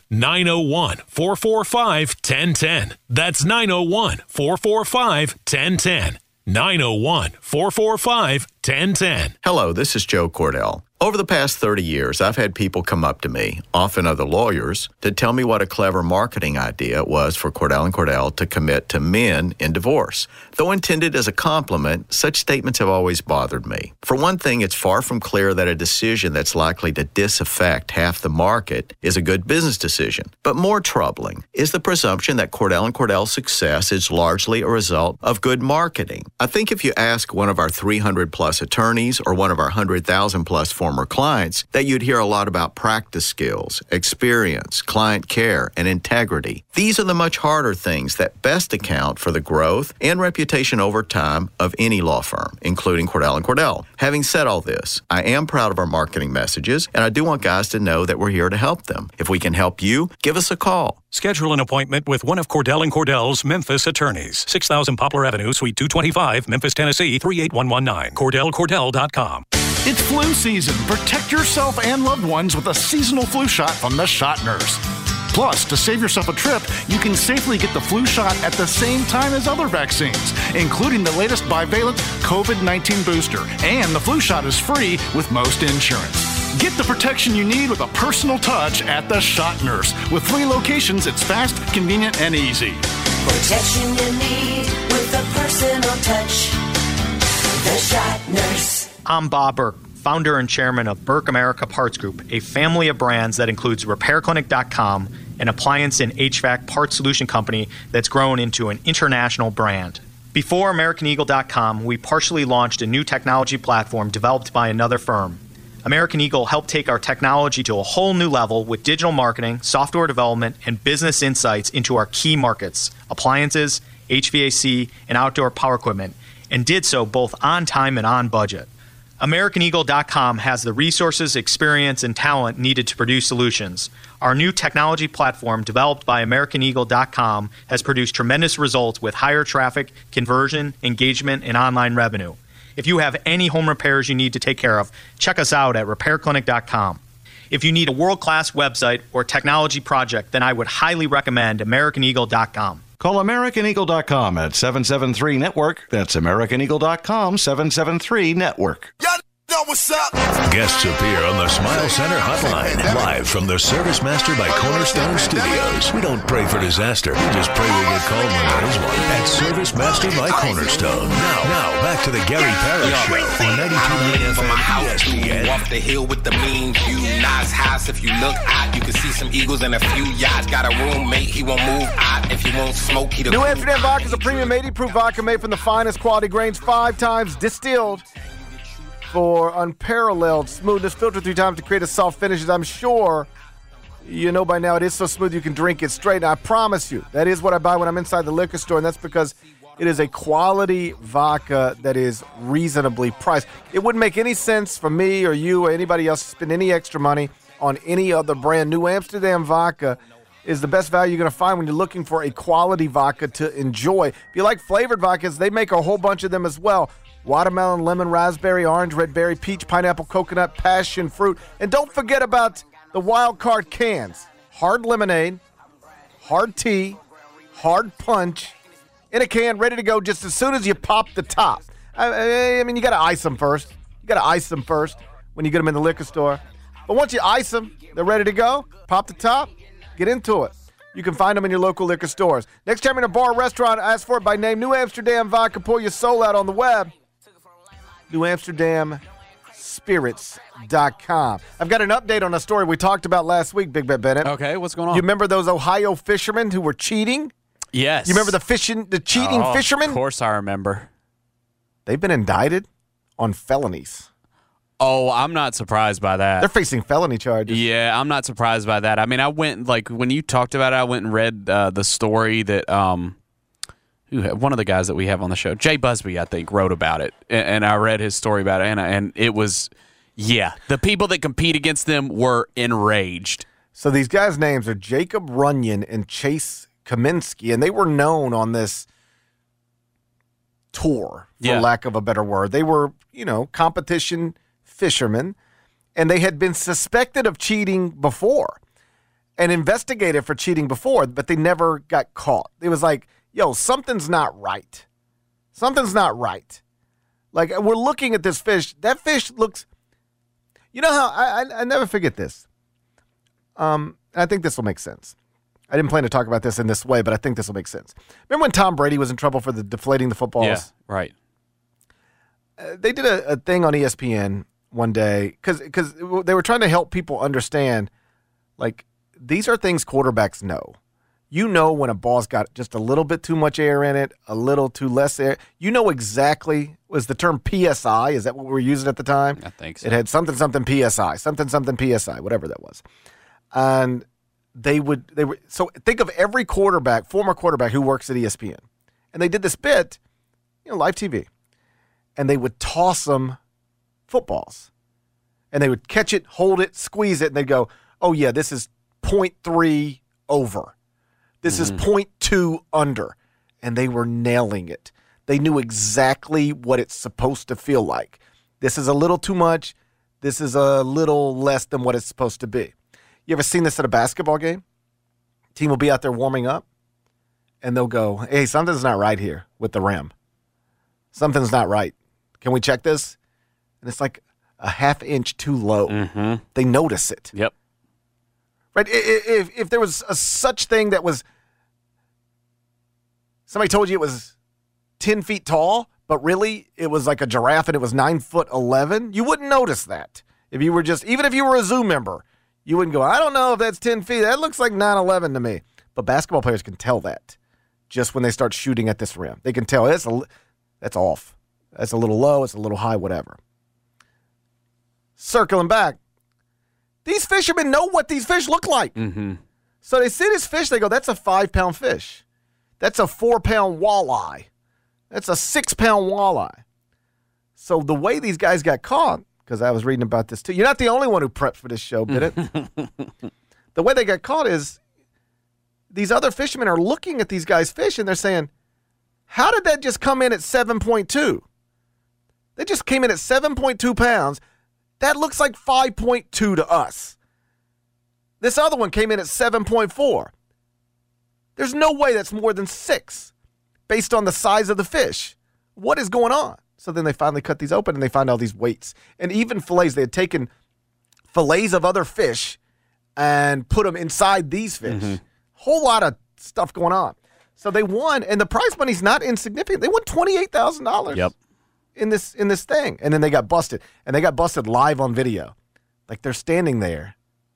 901-445-1010. That's 901-445-1010. 901-445-1010. Hello, this is Joe Cordell. Over the past 30 years, I've had people come up to me, often other lawyers, to tell me what a clever marketing idea it was for Cordell & Cordell to commit to men in divorce. Though intended as a compliment, such statements have always bothered me. For one thing, it's far from clear that a decision that's likely to disaffect half the market is a good business decision. But more troubling is the presumption that Cordell & Cordell's success is largely a result of good marketing. I think if you ask one of our 300-plus attorneys or one of our 100,000-plus former clients, that you'd hear a lot about practice skills, experience, client care, and integrity. These are the much harder things that best account for the growth and reputation over time of any law firm, including Cordell & Cordell. Having said all this, I am proud of our marketing messages, and I do want guys to know that we're here to help them. If we can help you, give us a call. Schedule an appointment with one of Cordell & Cordell's Memphis attorneys. 6000 Poplar Avenue, Suite 225, Memphis, Tennessee, 38119. CordellCordell.com. It's flu season. Protect yourself and loved ones with a seasonal flu shot from the Shot Nurse. Plus, to save yourself a trip, you can safely get the flu shot at the same time as other vaccines, including the latest bivalent COVID-19 booster. And the flu shot is free with most insurance. Get the protection you need with a personal touch at The Shot Nurse. With 3 locations, it's fast, convenient, and easy. Protection you need with a personal touch. The Shot Nurse. I'm Bob Burke, founder and chairman of Burke America Parts Group, a family of brands that includes RepairClinic.com, an appliance and HVAC parts solution company that's grown into an international brand. Before AmericanEagle.com, we partially launched a new technology platform developed by another firm. American Eagle helped take our technology to a whole new level with digital marketing, software development, and business insights into our key markets, appliances, HVAC, and outdoor power equipment, and did so both on time and on budget. AmericanEagle.com has the resources, experience, and talent needed to produce solutions. Our new technology platform, developed by AmericanEagle.com, has produced tremendous results with higher traffic, conversion, engagement, and online revenue. If you have any home repairs you need to take care of, check us out at RepairClinic.com. If you need a world-class website or technology project, then I would highly recommend AmericanEagle.com. Call AmericanEagle.com at 773-NETWORK. That's AmericanEagle.com, 773-NETWORK. Know what's up? Guests appear on the Smile Center hotline, live from the Service Master by Cornerstone Studios. We don't pray for disaster. We just pray we get called when there is one. At Service Master by Cornerstone. Now back to the Gary Parrish Show on 92.9 FM ESPN. Off the hill with the mean view. Nice house. If you look out, you can see some eagles and a few yachts. Got a roommate. He won't move out. If he won't smoke, he New Amsterdam Vodka is a premium 80-proof vodka made from the finest quality grains, 5 times distilled for unparalleled smoothness, filtered 3 times to create a soft finish. As I'm sure you know by now, it is so smooth you can drink it straight. And I promise you, that is what I buy when I'm inside the liquor store, and that's because it is a quality vodka that is reasonably priced. It wouldn't make any sense for me or you or anybody else to spend any extra money on any other brand. New Amsterdam Vodka is the best value you're going to find when you're looking for a quality vodka to enjoy. If you like flavored vodkas, they make a whole bunch of them as well. Watermelon, lemon, raspberry, orange, red berry, peach, pineapple, coconut, passion fruit. And don't forget about the wild card cans. Hard lemonade, hard tea, hard punch, in a can, ready to go just as soon as you pop the top. I mean, you got to ice them first. You got to ice them first when you get them in the liquor store. But once you ice them, they're ready to go. Pop the top, get into it. You can find them in your local liquor stores. Next time you're in a bar or restaurant, ask for it by name. New Amsterdam Vodka. Pour your soul out on the web. NewAmsterdamSpirits.com. I've got an update on a story we talked about last week, Big Ben Bennett. Okay, what's going on? You remember those Ohio fishermen who were cheating? Yes. You remember the cheating fishermen? Of course I remember. They've been indicted on felonies. Oh, I'm not surprised by that. They're facing felony charges. Yeah, I'm not surprised by that. I mean, I went, when you talked about it, I went and read the story that one of the guys that we have on the show, Jay Busby, I think, wrote about it. And I read his story about it, and it was, the people that compete against them were enraged. So these guys' names are Jacob Runyon and Chase Kaminsky, and they were known on this tour, for lack of a better word. They were, competition fishermen, and they had been suspected of cheating before and investigated for cheating before, but they never got caught. It was like, something's not right. Something's not right. Like, we're looking at this fish. That fish looks, how, I never forget this. I think this will make sense. I didn't plan to talk about this in this way, but I think this will make sense. Remember when Tom Brady was in trouble for the deflating the footballs? Yeah, right. They did a thing on ESPN one day because they were trying to help people understand, like, these are things quarterbacks know. You know when a ball's got just a little bit too much air in it, a little too less air. You know exactly, was the term PSI, is that what we were using at the time? I think so. It had something PSI, something PSI, whatever that was. And they were so think of every quarterback, former quarterback who works at ESPN. And they did this bit, live TV. And they would toss them footballs. And they would catch it, hold it, squeeze it, and they'd go, oh yeah, this is 0.3 over. This is 0.2 under. And they were nailing it. They knew exactly what it's supposed to feel like. This is a little too much. This is a little less than what it's supposed to be. You ever seen this at a basketball game? Team will be out there warming up. and they'll go, hey, something's not right here with the rim. Something's not right. Can we check this? And it's like a half inch too low. Mm-hmm. They notice it. Yep. Right? If there was a such thing that was, somebody told you it was 10 feet tall, but really it was like a giraffe and it was 9'11", you wouldn't notice that. If you were just, even if you were a Zoo member, you wouldn't go, I don't know if that's 10 feet. That looks like 9'11" to me. But basketball players can tell that just when they start shooting at this rim. They can tell that's off. That's a little low. It's a little high, whatever. Circling back, these fishermen know what these fish look like. Mm-hmm. So they see this fish. They go, that's a 5-pound fish. That's a 4-pound walleye. That's a 6-pound walleye. So the way these guys got caught, because I was reading about this too. You're not the only one who preps for this show, Bennett. The way they got caught is these other fishermen are looking at these guys' fish and they're saying, how did that just come in at 7.2? They just came in at 7.2 pounds. That looks like 5.2 to us. This other one came in at 7.4. There's no way that's more than 6 based on the size of the fish. What is going on? So then they finally cut these open and they find all these weights. And even fillets, they had taken fillets of other fish and put them inside these fish. Mm-hmm. Whole lot of stuff going on. So they won, and the prize money's not insignificant. They won $28,000 Yep. in this thing. And then they got busted. And they got busted live on video. Like they're standing there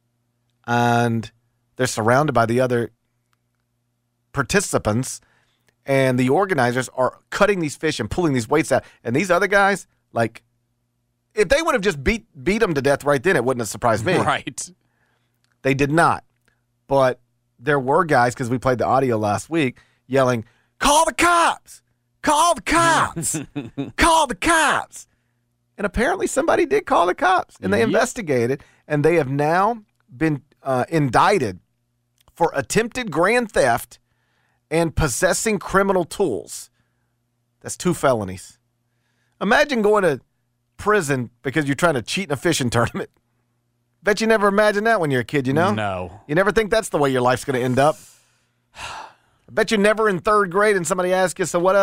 and they're surrounded by the other participants, and the organizers are cutting these fish and pulling these weights out. And these other guys, like, if they would have just beat them to death right then, it wouldn't have surprised me. Right. They did not. But there were guys, because we played the audio last week, yelling, call the cops! Call the cops! Call the cops! And apparently somebody did call the cops, and they investigated, and they have now been indicted for attempted grand theft and possessing criminal tools. That's 2 felonies. Imagine going to prison because you're trying to cheat in a fishing tournament. Bet you never imagined that when you're a kid, you know? No. You never think that's the way your life's going to end up. I bet you never in 3rd grade and somebody asks you, so what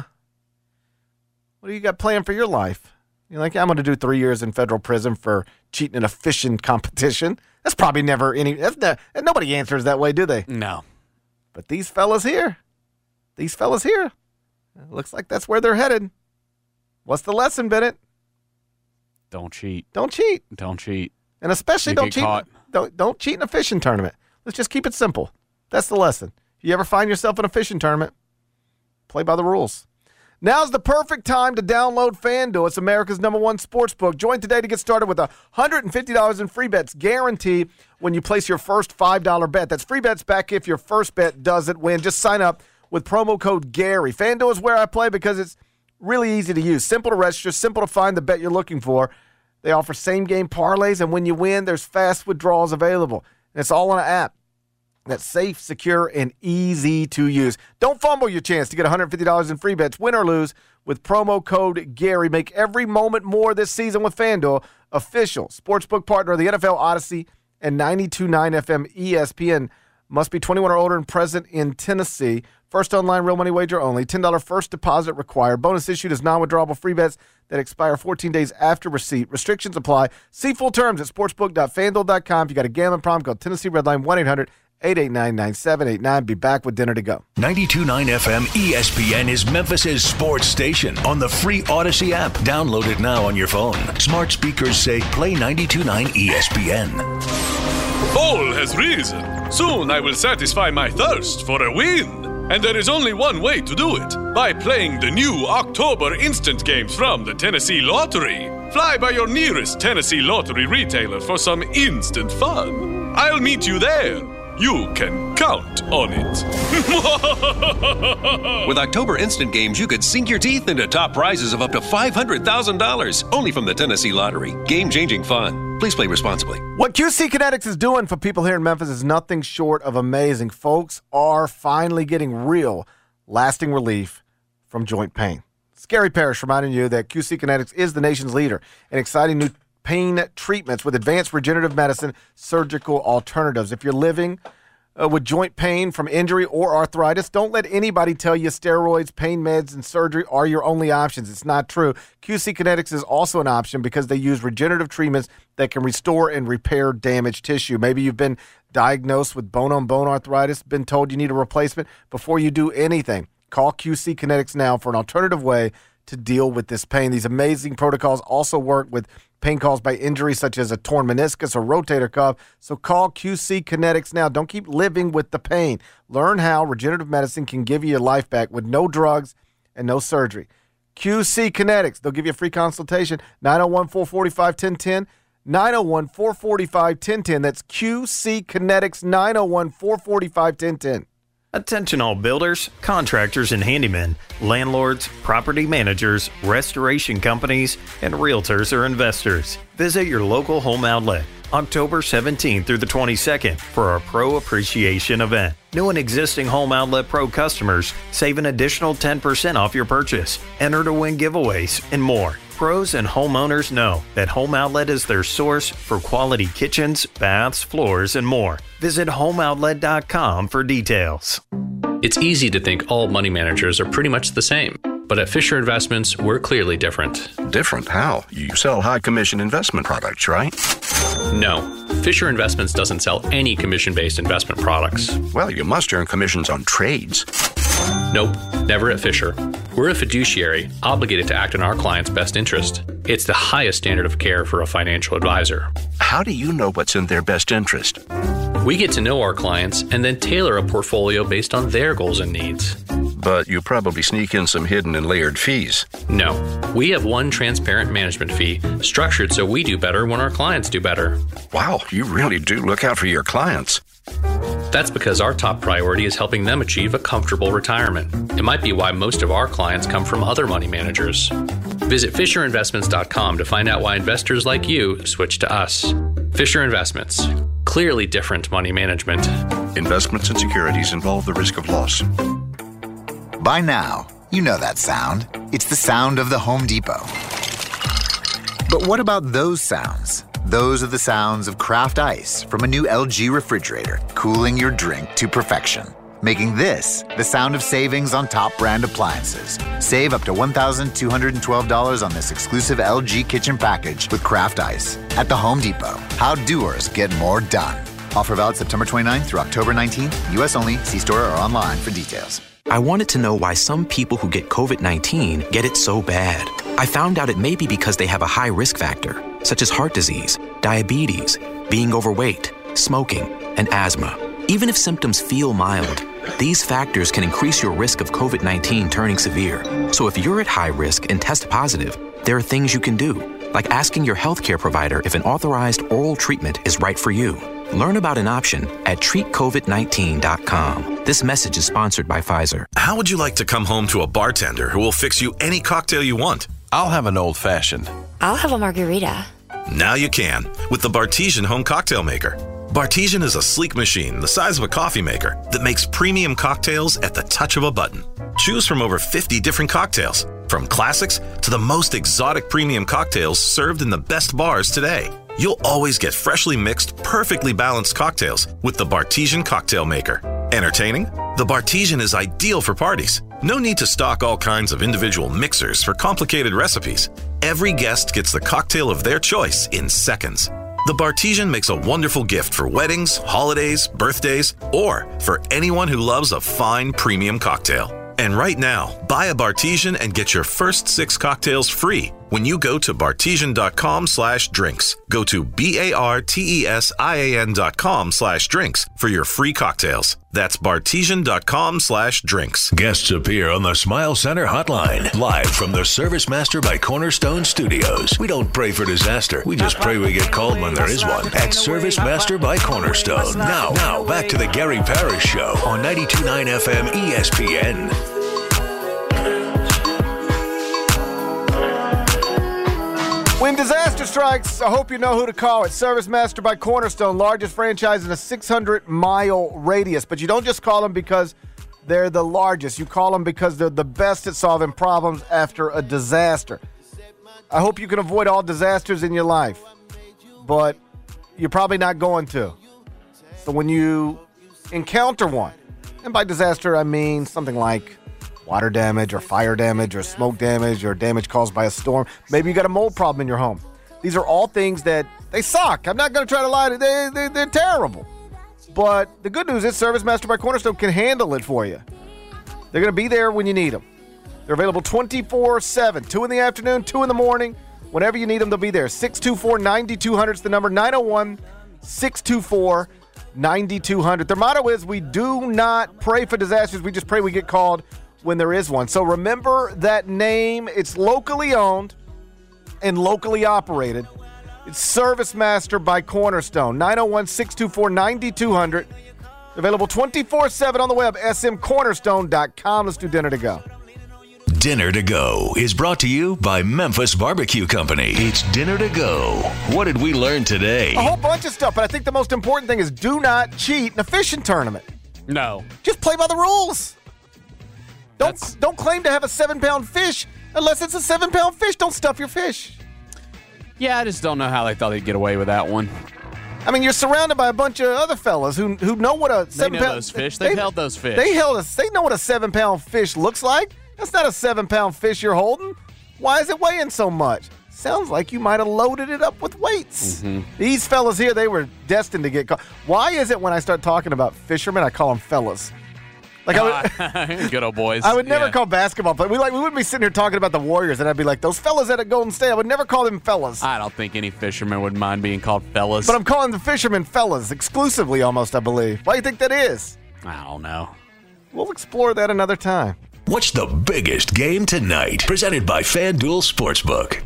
do you got planned for your life? You're like, I'm going to do 3 years in federal prison for cheating in a fishing competition. That's probably never nobody answers that way, do they? No. But these fellas here, it looks like that's where they're headed. What's the lesson, Bennett? Don't cheat. Don't cheat. Don't cheat. And especially You don't get cheat. caught. Don't cheat in a fishing tournament. Let's just keep it simple. That's the lesson. If you ever find yourself in a fishing tournament, play by the rules. Now's the perfect time to download FanDuel. It's America's #1 sports book. Join today to get started with $150 in free bets guaranteed when you place your first $5 bet. That's free bets back if your first bet doesn't win. Just sign up with promo code Gary. FanDuel is where I play because it's really easy to use. Simple to register, simple to find the bet you're looking for. They offer same-game parlays, and when you win, there's fast withdrawals available. And it's all on an app that's safe, secure, and easy to use. Don't fumble your chance to get $150 in free bets, win or lose, with promo code Gary. Make every moment more this season with FanDuel, official sportsbook partner of the NFL Odyssey and 92.9 FM ESPN. Must be 21 or older and present in Tennessee. First online real money wager only. $10 first deposit required. Bonus issued as non-withdrawable free bets that expire 14 days after receipt. Restrictions apply. See full terms at sportsbook.fanduel.com. If you got a gambling problem, call Tennessee Redline 1-800-889-9789. Be back with dinner to go. 92.9 FM ESPN is Memphis's sports station on the free Odyssey app. Download it now on your phone. Smart speakers say play 92.9 ESPN. Fall has risen. Soon I will satisfy my thirst for a win. And there is only one way to do it. By playing the new October Instant Games from the Tennessee Lottery. Fly by your nearest Tennessee Lottery retailer for some instant fun. I'll meet you there. You can count on it. With October Instant Games, you could sink your teeth into top prizes of up to $500,000. Only from the Tennessee Lottery. Game-changing fun. Please play responsibly. What QC Kinetics is doing for people here in Memphis is nothing short of amazing. Folks are finally getting real, lasting relief from joint pain. Scary Parrish reminding you that QC Kinetics is the nation's leader in exciting new pain treatments with advanced regenerative medicine surgical alternatives. If you're living with joint pain from injury or arthritis. Don't let anybody tell you steroids, pain meds, and surgery are your only options. It's not true. QC Kinetics is also an option because they use regenerative treatments that can restore and repair damaged tissue. Maybe you've been diagnosed with bone-on-bone arthritis, been told you need a replacement. Before you do anything, call QC Kinetics now for an alternative way to deal with this pain. These amazing protocols also work with pain caused by injuries such as a torn meniscus or rotator cuff. So call QC Kinetics now. Don't keep living with the pain. Learn how regenerative medicine can give you your life back with no drugs and no surgery. QC Kinetics. They'll give you a free consultation. 901-445-1010. 901-445-1010. That's QC Kinetics. 901-445-1010. Attention all builders, contractors and handymen, landlords, property managers, restoration companies, and realtors or investors. Visit your local home outlet October 17th through the 22nd for our Pro Appreciation event. New and existing Home Outlet Pro customers save an additional 10% off your purchase, enter to win giveaways, and more. Pros and homeowners know that Home Outlet is their source for quality kitchens, baths, floors, and more. Visit homeoutlet.com for details. It's easy to think all money managers are pretty much the same. But at Fisher Investments, we're clearly different. Different? How? You sell high commission investment products, right? No. Fisher Investments doesn't sell any commission-based investment products. Well, you must earn commissions on trades. Nope, never at Fisher. We're a fiduciary, obligated to act in our client's best interest. It's the highest standard of care for a financial advisor. How do you know what's in their best interest? We get to know our clients and then tailor a portfolio based on their goals and needs. But you probably sneak in some hidden and layered fees. No, we have one transparent management fee, structured so we do better when our clients do better. Wow, you really do look out for your clients. That's because our top priority is helping them achieve a comfortable retirement. It might be why most of our clients come from other money managers. Visit FisherInvestments.com to find out why investors like you switch to us. Fisher Investments. Clearly different money management. Investments and securities involve the risk of loss. By now, you know that sound. It's the sound of the Home Depot. But what about those sounds? Those are the sounds of Kraft Ice from a new LG refrigerator, cooling your drink to perfection. Making this the sound of savings on top brand appliances. Save up to $1,212 on this exclusive LG kitchen package with Kraft Ice at the Home Depot. How doers get more done. Offer valid September 29th through October 19th. U.S. only. See store or online for details. I wanted to know why some people who get COVID-19 get it so bad. I found out it may be because they have a high risk factor, such as heart disease, diabetes, being overweight, smoking, and asthma. Even if symptoms feel mild, these factors can increase your risk of COVID-19 turning severe. So if you're at high risk and test positive, there are things you can do, like asking your healthcare provider if an authorized oral treatment is right for you. Learn about an option at treatcovid19.com. This message is sponsored by Pfizer. How would you like to come home to a bartender who will fix you any cocktail you want? I'll have an old-fashioned. I'll have a margarita. Now you can with the Bartesian Home Cocktail Maker. Bartesian is a sleek machine the size of a coffee maker that makes premium cocktails at the touch of a button. Choose from over 50 different cocktails, from classics to the most exotic premium cocktails served in the best bars today. You'll always get freshly mixed, perfectly balanced cocktails with the Bartesian Cocktail Maker. Entertaining? The Bartesian is ideal for parties. No need to stock all kinds of individual mixers for complicated recipes. Every guest gets the cocktail of their choice in seconds. The Bartesian makes a wonderful gift for weddings, holidays, birthdays, or for anyone who loves a fine premium cocktail. And right now, buy a Bartesian and get your first 6 cocktails free when you go to Bartesian.com/drinks. Go to BARTESIAN.com/drinks for your free cocktails. That's Bartesian.com/drinks. Guests appear on the Smile Center hotline, live from the Service Master by Cornerstone Studios. We don't pray for disaster. We just pray we get called when there is one at Service Master by Cornerstone. Now, back to the Gary Parrish Show on 92.9 FM ESPN. When disaster strikes, I hope you know who to call. It's Service Master by Cornerstone, largest franchise in a 600-mile radius. But you don't just call them because they're the largest. You call them because they're the best at solving problems after a disaster. I hope you can avoid all disasters in your life, but you're probably not going to. So when you encounter one. And by disaster, I mean something like water damage or fire damage or smoke damage or damage caused by a storm. Maybe you got a mold problem in your home. These are all things that they suck. I'm not going to try to lie to you. They're terrible. But the good news is ServiceMaster by Cornerstone can handle it for you. They're going to be there when you need them. They're available 24/7, 2 in the afternoon, 2 in the morning. Whenever you need them, they'll be there. 624-9200 is the number, 901-624-9200. Their motto is, we do not pray for disasters. We just pray we get called when there is one. So remember that name. It's locally owned and locally operated. It's ServiceMaster by Cornerstone, 901-624-9200. Available 24/7 on the web, smcornerstone.com. Let's do dinner to go. Dinner to Go is brought to you by Memphis Barbecue Company. It's Dinner to Go. What did we learn today? A whole bunch of stuff, but I think the most important thing is do not cheat in a fishing tournament. No. Just play by the rules. Don't claim to have a 7-pound fish unless it's a 7-pound fish. Don't stuff your fish. Yeah, I just don't know how they thought they'd get away with that one. I mean, you're surrounded by a bunch of other fellas who know what a 7-pound... They know those fish. They've held those fish. They know what a 7-pound fish looks like. That's not a 7-pound fish you're holding. Why is it weighing so much? Sounds like you might have loaded it up with weights. Mm-hmm. These fellas here, they were destined to get caught. Why is it when I start talking about fishermen, I call them fellas? Like good old boys. I would never call basketball players. We wouldn't be sitting here talking about the Warriors, and I'd be like, those fellas at Golden State. I would never call them fellas. I don't think any fisherman would mind being called fellas. But I'm calling the fishermen fellas exclusively, almost, I believe. Why do you think that is? I don't know. We'll explore that another time. What's the biggest game tonight? Presented by FanDuel Sportsbook.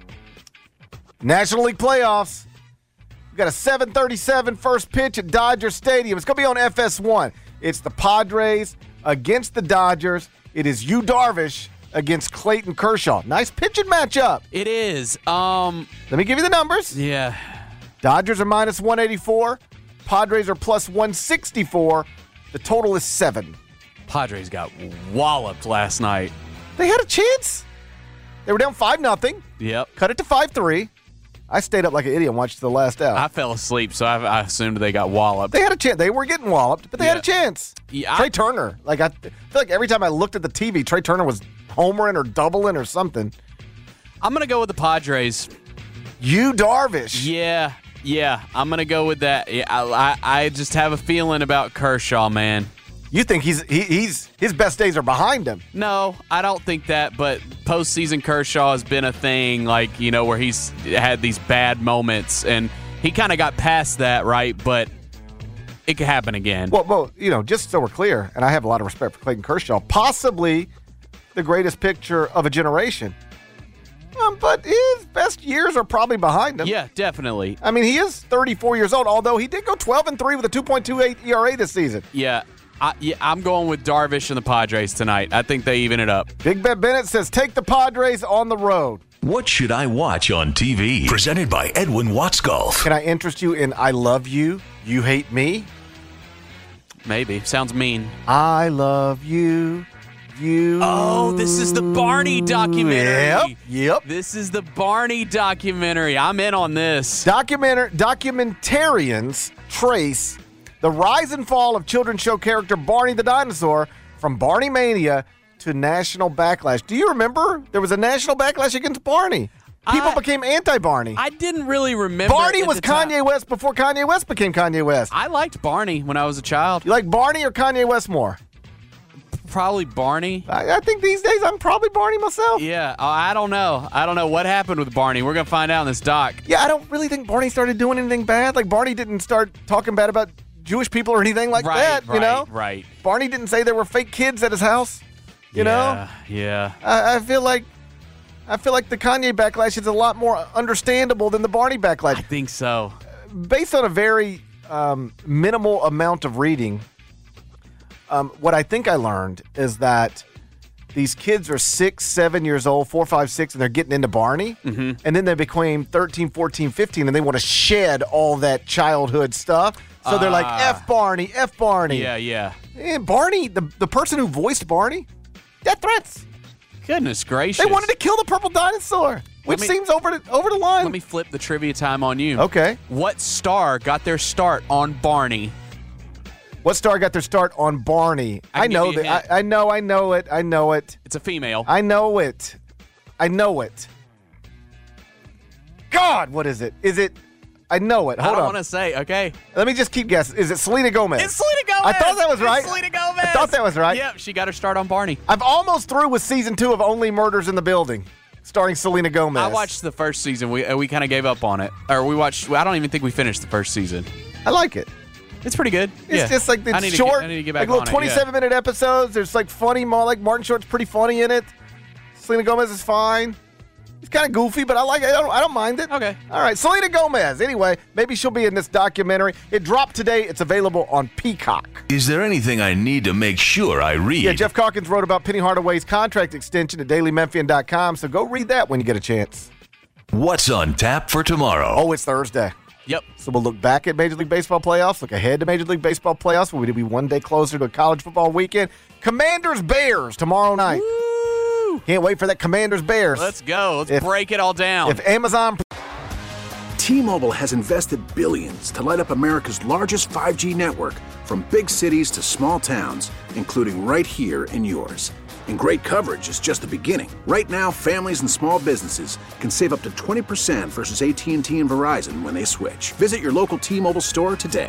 National League playoffs. We got a 7:37 first pitch at Dodger Stadium. It's going to be on FS1. It's the Padres against the Dodgers. It is Yu Darvish against Clayton Kershaw. Nice pitching matchup. It is. Let me give you the numbers. Yeah. Dodgers are minus 184. Padres are plus 164. The total is 7. Padres got walloped last night. They had a chance. They were down 5-0. Yep. Cut it to 5-3. I stayed up like an idiot and watched the last out. I fell asleep, so I assumed they got walloped. They had a chance. They were getting walloped, but they had a chance. Yeah, Trey Turner. I feel like every time I looked at the TV, Trey Turner was homering or doubling or something. I'm going to go with the Padres. Yu Darvish. Yeah, I'm going to go with that. Yeah, I just have a feeling about Kershaw, man. You think his best days are behind him? No, I don't think that, but postseason Kershaw has been a thing, where he's had these bad moments, and he kind of got past that, right? But it could happen again. Well, just so we're clear, and I have a lot of respect for Clayton Kershaw, possibly the greatest pitcher of a generation. But his best years are probably behind him. Yeah, definitely. I mean, he is 34 years old, although he did go 12-3 with a 2.28 ERA this season. Yeah. I'm going with Darvish and the Padres tonight. I think they even it up. Big Bet Bennett says, take the Padres on the road. What should I watch on TV? Presented by Edwin Watts Golf. Can I interest you in I Love You, You Hate Me? Maybe. Sounds mean. I love you, you. Oh, this is the Barney documentary. Yep. This is the Barney documentary. I'm in on this. Documentarians trace the rise and fall of children's show character Barney the Dinosaur from Barney Mania to national backlash. Do you remember there was a national backlash against Barney? People became anti-Barney. I didn't really remember. Barney was Kanye West before Kanye West became Kanye West. I liked Barney when I was a child. You like Barney or Kanye West more? Probably Barney. I think these days I'm probably Barney myself. Yeah, I don't know. I don't know what happened with Barney. We're going to find out in this doc. Yeah, I don't really think Barney started doing anything bad. Like, Barney didn't start talking bad about Jewish people or anything like that, you know? Right. Barney didn't say there were fake kids at his house, you know? Yeah. I feel like the Kanye backlash is a lot more understandable than the Barney backlash. I think so. Based on a very minimal amount of reading, what I think I learned is that these kids are 6, 7 years old, 4, 5, 6, and they're getting into Barney. Mm-hmm. And then they became 13, 14, 15, and they want to shed all that childhood stuff. So they're like, F Barney, F Barney. Yeah. And Barney, the person who voiced Barney, death threats. Goodness gracious. They wanted to kill the purple dinosaur, which seems over the line. Let me flip the trivia time on you. Okay. What star got their start on Barney? What star got their start on Barney? I know that. I know it. It's a female. I know it. God, what is it? I know it. Hold on. I don't want to say, okay. Let me just keep guessing. Is it Selena Gomez? It's Selena Gomez. I thought that was right. It's Selena Gomez. I thought that was right. Yep, she got her start on Barney. I'm almost through with season 2 of Only Murders in the Building, starring Selena Gomez. I watched the first season. We kind of gave up on it. Or I don't even think we finished the first season. I like it. It's pretty good. It's just like it's short. I need to get back like little 27-minute episodes. There's like funny, like Martin Short's pretty funny in it. Selena Gomez is fine. It's kind of goofy, but I like it. I don't mind it. Okay. All right, Selena Gomez. Anyway, maybe she'll be in this documentary. It dropped today. It's available on Peacock. Is there anything I need to make sure I read? Yeah, Jeff Calkins wrote about Penny Hardaway's contract extension at dailymemphian.com, so go read that when you get a chance. What's on tap for tomorrow? Oh, it's Thursday. Yep. So we'll look back at Major League Baseball playoffs, look ahead to Major League Baseball playoffs. We'll be one day closer to a college football weekend. Commanders-Bears tomorrow night. Woo! Can't wait for that Commanders-Bears. Let's go. Let's break it all down. If Amazon... T-Mobile has invested billions to light up America's largest 5G network, from big cities to small towns, including right here in yours. And great coverage is just the beginning. Right now, families and small businesses can save up to 20% versus AT&T and Verizon when they switch. Visit your local T-Mobile store today.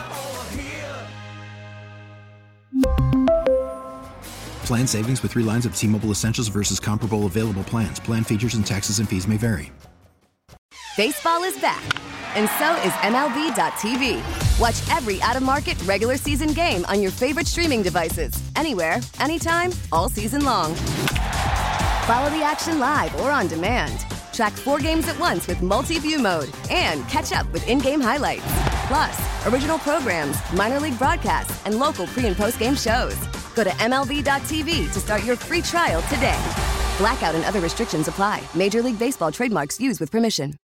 Plan savings with 3 lines of T-Mobile Essentials versus comparable available plans. Plan features and taxes and fees may vary. Baseball is back, and so is MLB.tv. Watch every out-of-market regular season game on your favorite streaming devices, anywhere, anytime, all season long. Follow the action live or on demand. Track 4 games at once with multi-view mode and catch up with in-game highlights. Plus, original programs, minor league broadcasts, and local pre- and post-game shows. Go to MLB.tv to start your free trial today. Blackout and other restrictions apply. Major League Baseball trademarks used with permission.